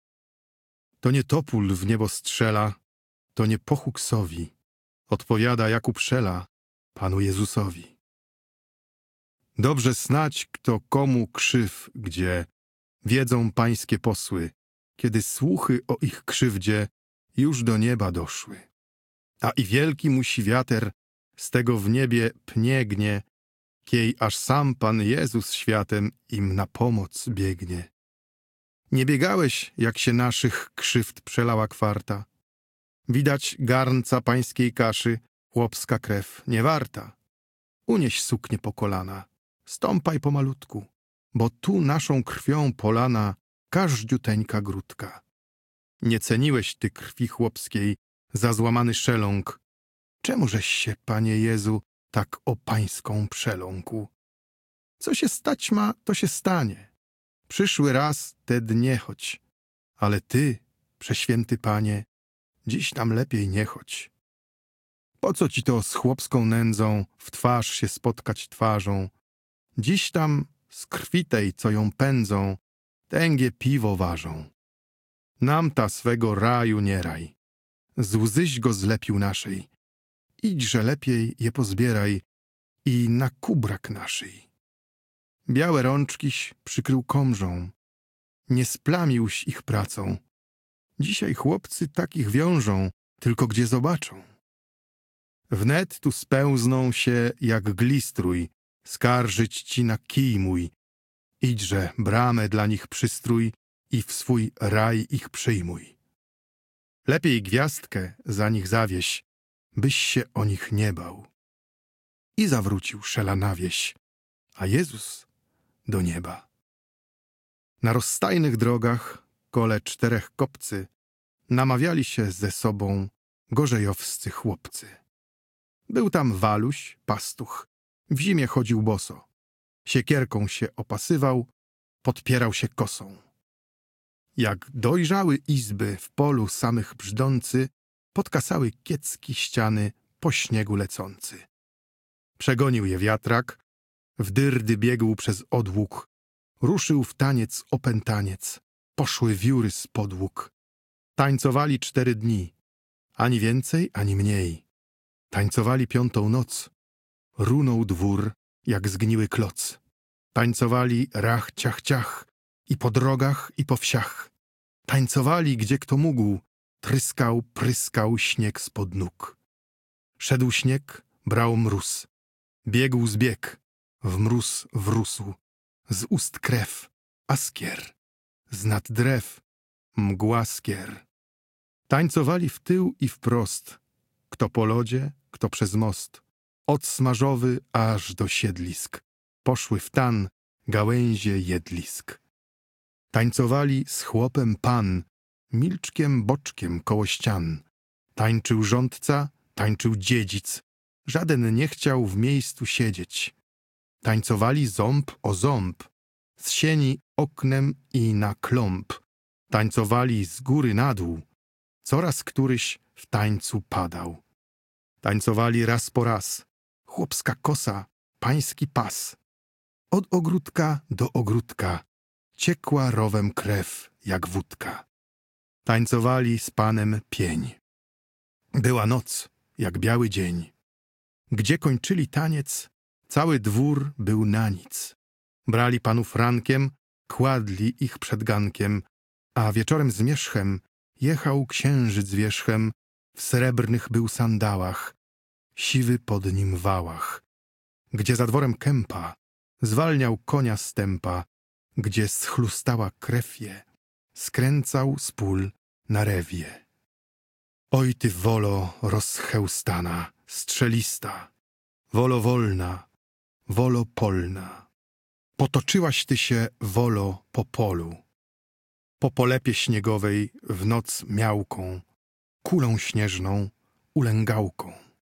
To nie topól w niebo strzela, to nie pochód sowi, odpowiada Jakub Szela Panu Jezusowi. Dobrze snać, kto komu krzyw gdzie, wiedzą pańskie posły, kiedy słuchy o ich krzywdzie już do nieba doszły. A i wielki musi wiater z tego w niebie pnie gnie, kiej aż sam Pan Jezus światem im na pomoc biegnie. Nie biegałeś, jak się naszych krzywd przelała kwarta. Widać garnca pańskiej kaszy, chłopska krew nie warta. Unieś suknię po kolana, stąpaj pomalutku, bo tu naszą krwią polana każdziuteńka grudka. Nie ceniłeś ty krwi chłopskiej za złamany szeląg. Czemużeś się, Panie Jezu, tak o pańską przeląkł? Co się stać ma, to się stanie. Przyszły raz te dnie chodź, ale ty, prześwięty Panie, dziś nam lepiej nie chodź. Po co ci to z chłopską nędzą w twarz się spotkać twarzą? Dziś tam z krwi tej, co ją pędzą, tęgie piwo ważą. Nam ta swego raju nie raj, z łzyś go zlepił naszej. Idźże lepiej je pozbieraj i na kubrak naszej. Białe rączkiś przykrył komrzą, nie splamiłś ich pracą. Dzisiaj chłopcy takich wiążą, tylko gdzie zobaczą. Wnet tu spełzną się jak glistrój, skarżyć ci na kij mój. Idźże bramę dla nich przystrój i w swój raj ich przyjmuj. Lepiej gwiazdkę za nich zawieś, byś się o nich nie bał. I zawrócił Szela na wieś, a Jezus do nieba. Na rozstajnych drogach, kole czterech kopcy, namawiali się ze sobą gorzejowscy chłopcy. Był tam Waluś, pastuch, w zimie chodził boso. Siekierką się opasywał, podpierał się kosą. Jak dojrzały izby w polu samych brzdący, podkasały kiecki ściany po śniegu lecący. Przegonił je wiatrak, w dyrdy biegł przez odłóg, ruszył w taniec opętaniec, poszły wióry z podłóg. Tańcowali cztery dni, ani więcej, ani mniej. Tańcowali piątą noc, runął dwór jak zgniły kloc. Tańcowali rach, ciach, ciach, i po drogach, i po wsiach. Tańcowali, gdzie kto mógł, tryskał, pryskał śnieg spod nóg. Szedł śnieg, brał mróz, biegł zbieg, w mróz wrósł, z ust krew, a skier, z nad drew mgła skier. Tańcowali w tył i wprost, kto po lodzie, kto przez most, od smażowy aż do siedlisk, poszły w tan gałęzie jedlisk. Tańcowali z chłopem pan, milczkiem boczkiem koło ścian. Tańczył rządca, tańczył dziedzic, żaden nie chciał w miejscu siedzieć. Tańcowali ząb o ząb, z sieni oknem i na klomb. Tańcowali z góry na dół, coraz któryś w tańcu padał. Tańcowali raz po raz, chłopska kosa, pański pas. Od ogródka do ogródka ciekła rowem krew jak wódka. Tańcowali z panem pień. Była noc jak biały dzień. Gdzie kończyli taniec, cały dwór był na nic. Brali panów rankiem, kładli ich przed gankiem, a wieczorem zmierzchem jechał księżyc wierzchem, w srebrnych był sandałach, siwy pod nim wałach. Gdzie za dworem kępa zwalniał konia stępa, gdzie schlustała krew je, skręcał z pól na rewie. Oj ty wolo rozchełstana, strzelista, wolo wolna, wolo polna. Potoczyłaś ty się, wolo, po polu, po polepie śniegowej w noc miałką, kulą śnieżną, ulęgałką.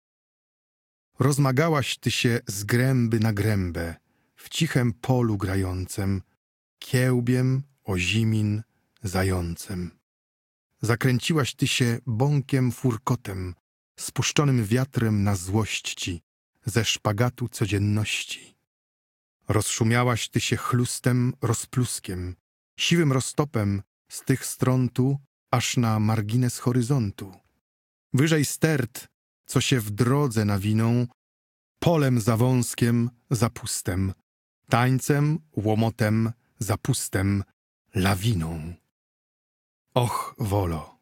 Rozmagałaś ty się z gręby na grębę, w cichem polu grającem, kiełbiem, ozimin, zającem. Zakręciłaś ty się bąkiem furkotem, spuszczonym wiatrem na złość ci, ze szpagatu codzienności. Rozszumiałaś ty się chlustem, rozpluskiem, siwym roztopem z tych stron tu, aż na margines horyzontu. Wyżej stert, co się w drodze nawiną, polem za wąskiem, zapustem, tańcem, łomotem, zapustem, lawiną. Och, wolo!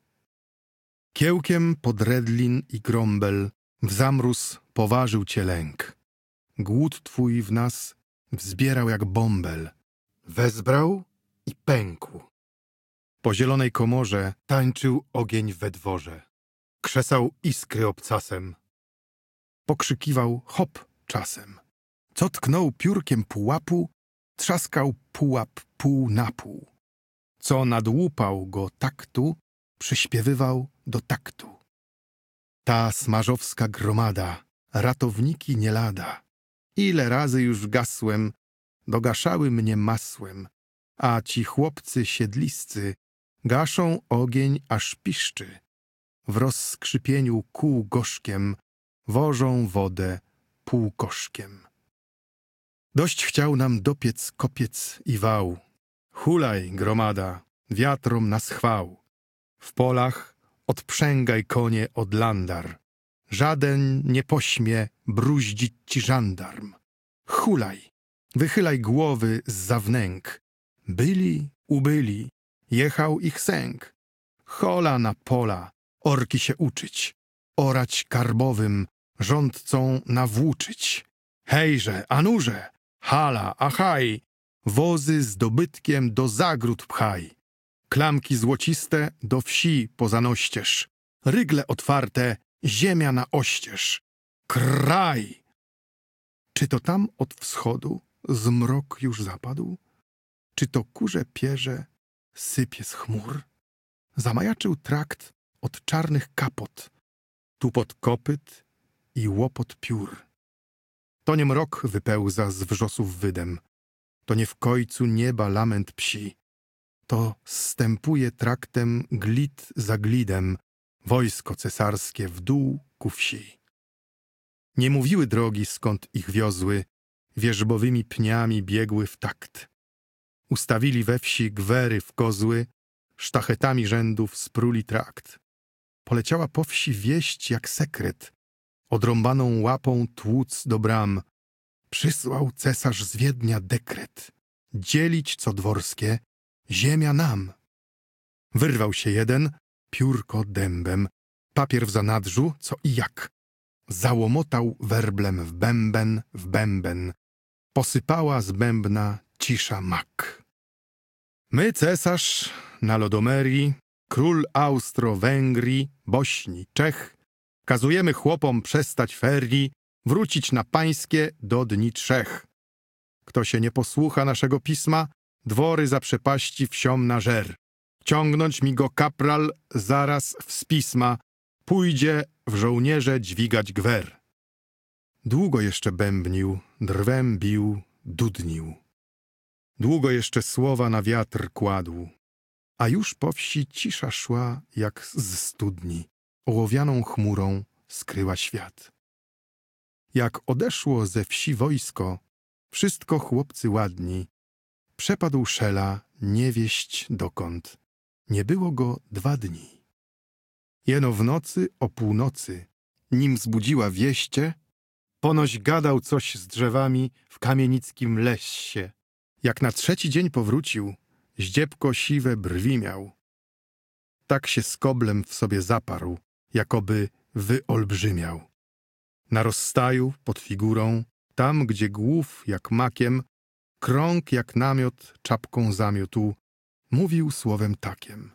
Kiełkiem podredlin i grąbel w zamróz poważył cię lęk. Głód twój w nas wzbierał jak bąbel. Wezbrał i pękł. Po zielonej komorze tańczył ogień we dworze. Krzesał iskry obcasem. Pokrzykiwał hop czasem. Co tknął piórkiem pułapu, trzaskał pułap pół na pół. Co nadłupał go taktu, przyśpiewywał do taktu. Ta smażowska gromada, ratowniki nie lada. Ile razy już gasłem, dogaszały mnie masłem, a ci chłopcy siedliscy gaszą ogień aż piszczy. W rozskrzypieniu kół gorzkiem wożą wodę półkoszkiem. Dość chciał nam dopiec kopiec i wał. Hulaj, gromada, wiatrom nas chwał. W polach odprzęgaj konie od landar. Żaden nie pośmie bruździć ci żandarm. Hulaj, wychylaj głowy zza wnęk. Byli, ubyli, jechał ich sęk. Hola na pola, orki się uczyć. Orać karbowym, rządcą nawłóczyć. Hejże, anurze, hala, achaj, wozy z dobytkiem do zagród pchaj. Klamki złociste do wsi pozanoścież. Rygle otwarte, ziemia na oścież. Kraj! Czy to tam od wschodu zmrok już zapadł? Czy to kurze pierze sypie z chmur? Zamajaczył trakt od czarnych kapot, tupot kopyt i łopot piór. To nie mrok wypełza z wrzosów wydem, to nie w końcu nieba lament psi, to zstępuje traktem glid za glidem wojsko cesarskie w dół ku wsi. Nie mówiły drogi, skąd ich wiozły, wierzbowymi pniami biegły w takt. Ustawili we wsi gwery w kozły, sztachetami rzędów spruli trakt. Poleciała po wsi wieść jak sekret, odrąbaną łapą tłuc do bram. Przysłał cesarz z Wiednia dekret, dzielić co dworskie, ziemia nam. Wyrwał się jeden, piórko dębem, papier w zanadrzu, co i jak. Załomotał werblem w bęben, w bęben. Posypała z bębna cisza mak. My, cesarz, na Lodomerii, król Austro-Węgrii, Bośni, Czech, kazujemy chłopom przestać ferii, wrócić na pańskie do dni trzech. Kto się nie posłucha naszego pisma, dwory zaprzepaści wsiom na żer. Ciągnąć mi go kapral zaraz w spisma, pójdzie w żołnierze dźwigać gwer. Długo jeszcze bębnił, drwem bił, dudnił. Długo jeszcze słowa na wiatr kładł, a już po wsi cisza szła jak z studni, ołowianą chmurą skryła świat. Jak odeszło ze wsi wojsko, wszystko chłopcy ładni, przepadł Szela niewieść dokąd, nie było go dwa dni. Jeno w nocy o północy, nim zbudziła wieście, ponoć gadał coś z drzewami w kamienickim lesie. Jak na trzeci dzień powrócił, zdziebko siwe brwi miał. Tak się skoblem w sobie zaparł, jakoby wyolbrzymiał. Na rozstaju pod figurą, tam gdzie głów jak makiem, krąg jak namiot czapką zamiótł, mówił słowem takiem.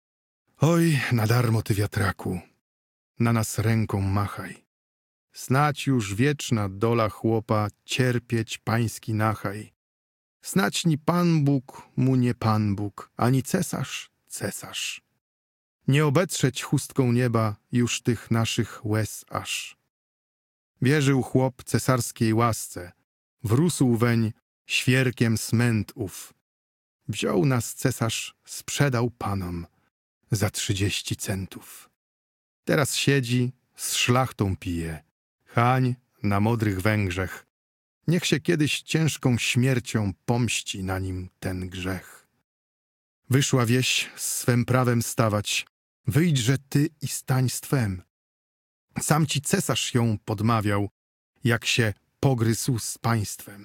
Oj, nadarmo ty wiatraku, na nas ręką machaj. Snać już wieczna dola chłopa cierpieć pański nachaj. Snać ni Pan Bóg mu nie Pan Bóg, ani cesarz cesarz. Nie obetrzeć chustką nieba już tych naszych łez aż. Wierzył chłop cesarskiej łasce, wrósł weń świerkiem smęt ów. Wziął nas cesarz, sprzedał panom za trzydzieści centów. Teraz siedzi, z szlachtą pije, chań na modrych Węgrzech. Niech się kiedyś ciężką śmiercią pomści na nim ten grzech. Wyszła wieś z swem prawem stawać, wyjdźże ty i stań z twem. Sam ci cesarz ją podmawiał, jak się pogryzł z państwem.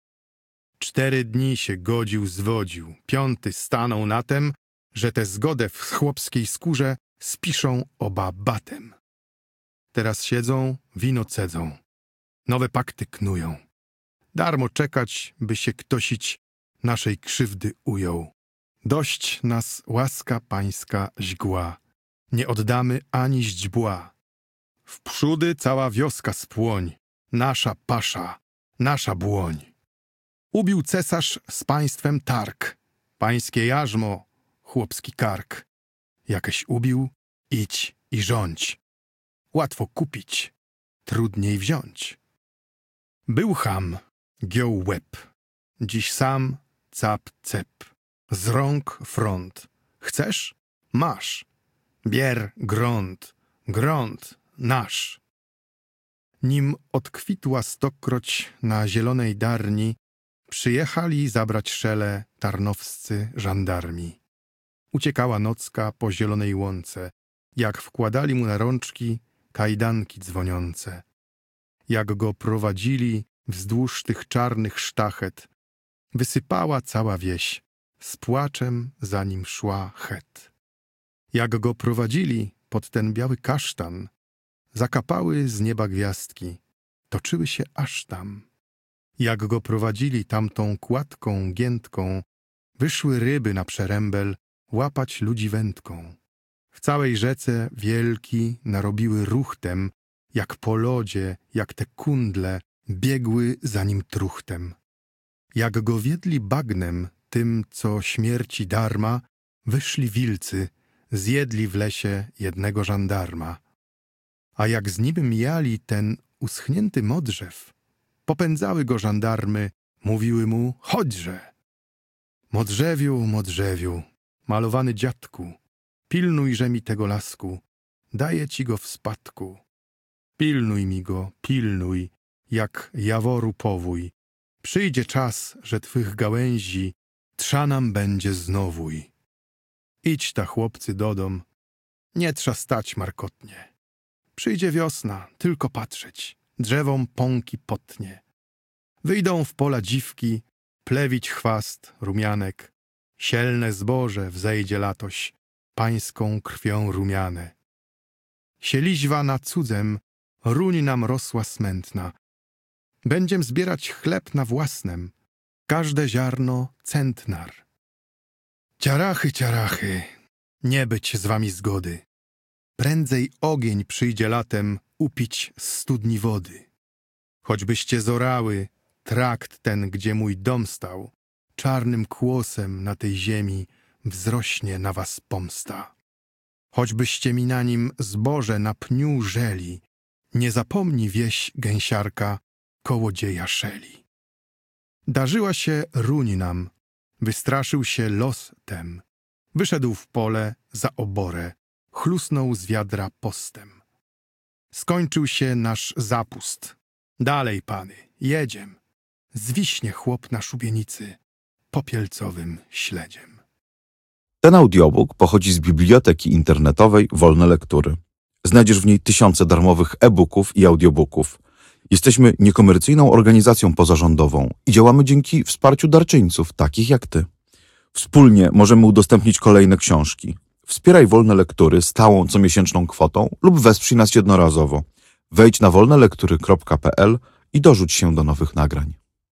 Cztery dni się godził, zwodził, piąty stanął na tem, że tę zgodę w chłopskiej skórze spiszą oba batem. Teraz siedzą, wino cedzą, nowe pakty knują. Darmo czekać, by się ktosić naszej krzywdy ujął. Dość nas łaska pańska źgła, nie oddamy ani źdźbła. W przódy cała wioska spłoń, nasza pasza, nasza błoń. Ubił cesarz z państwem targ, pańskie jarzmo, chłopski kark. Jakeś ubił, idź i rządź. Łatwo kupić, trudniej wziąć. Był cham, giął łeb, dziś sam cap cep, z rąk front. Chcesz? Masz. Bier grąd, grąd nasz. Nim odkwitła stokroć na zielonej darni, przyjechali zabrać Szelę tarnowscy żandarmi. Uciekała nocka po zielonej łące, jak wkładali mu na rączki kajdanki dzwoniące. Jak go prowadzili wzdłuż tych czarnych sztachet, wysypała cała wieś, z płaczem za nim szła het. Jak go prowadzili pod ten biały kasztan, zakapały z nieba gwiazdki, toczyły się aż tam. Jak go prowadzili tamtą kładką giętką, wyszły ryby na przerębel łapać ludzi wędką. W całej rzece wielki narobiły ruchtem, jak po lodzie, jak te kundle, biegły za nim truchtem. Jak go wiedli bagnem, tym, co śmierci darma, wyszli wilcy, zjedli w lesie jednego żandarma. A jak z nim mijali ten uschnięty modrzew, popędzały go żandarmy, mówiły mu, chodźże. Modrzewiu, modrzewiu, malowany dziadku, pilnujże mi tego lasku, daję ci go w spadku. Pilnuj mi go, pilnuj, jak jaworu powój, Przyjdzie czas, że twych gałęzi trza nam będzie znowuj. Idź ta, chłopcy, do dom, nie trza stać markotnie. Przyjdzie wiosna, tylko patrzeć, drzewom pąki potnie. Wyjdą w pola dziwki, plewić chwast, rumianek. Sielne zboże wzejdzie latoś, pańską krwią rumiane. Sieliźwa na cudzem, ruń nam rosła smętna. Będziem zbierać chleb na własnem, każde ziarno centnar. Ciarachy, ciarachy, nie być z wami zgody. Prędzej ogień przyjdzie latem upić z studni wody. Choćbyście zorały trakt ten, gdzie mój dom stał, czarnym kłosem na tej ziemi wzrośnie na was pomsta. Choćbyście mi na nim zboże na pniu żeli, nie zapomni wieś gęsiarka kołodzieja szeli. Darzyła się ruń nam, wystraszył się los tem, wyszedł w pole za oborę, chlusnął z wiadra postem. Skończył się nasz zapust. Dalej, pany, jedziem. Zwiśnie chłop na szubienicy popielcowym śledziem. Ten audiobook pochodzi z biblioteki internetowej Wolne Lektury. Znajdziesz w niej tysiące darmowych e-booków i audiobooków. Jesteśmy niekomercyjną organizacją pozarządową i działamy dzięki wsparciu darczyńców, takich jak ty. Wspólnie możemy udostępnić kolejne książki. Wspieraj Wolne Lektury stałą comiesięczną kwotą lub wesprzyj nas jednorazowo. Wejdź na wolne lektury kropka p l i dorzuć się do nowych nagrań.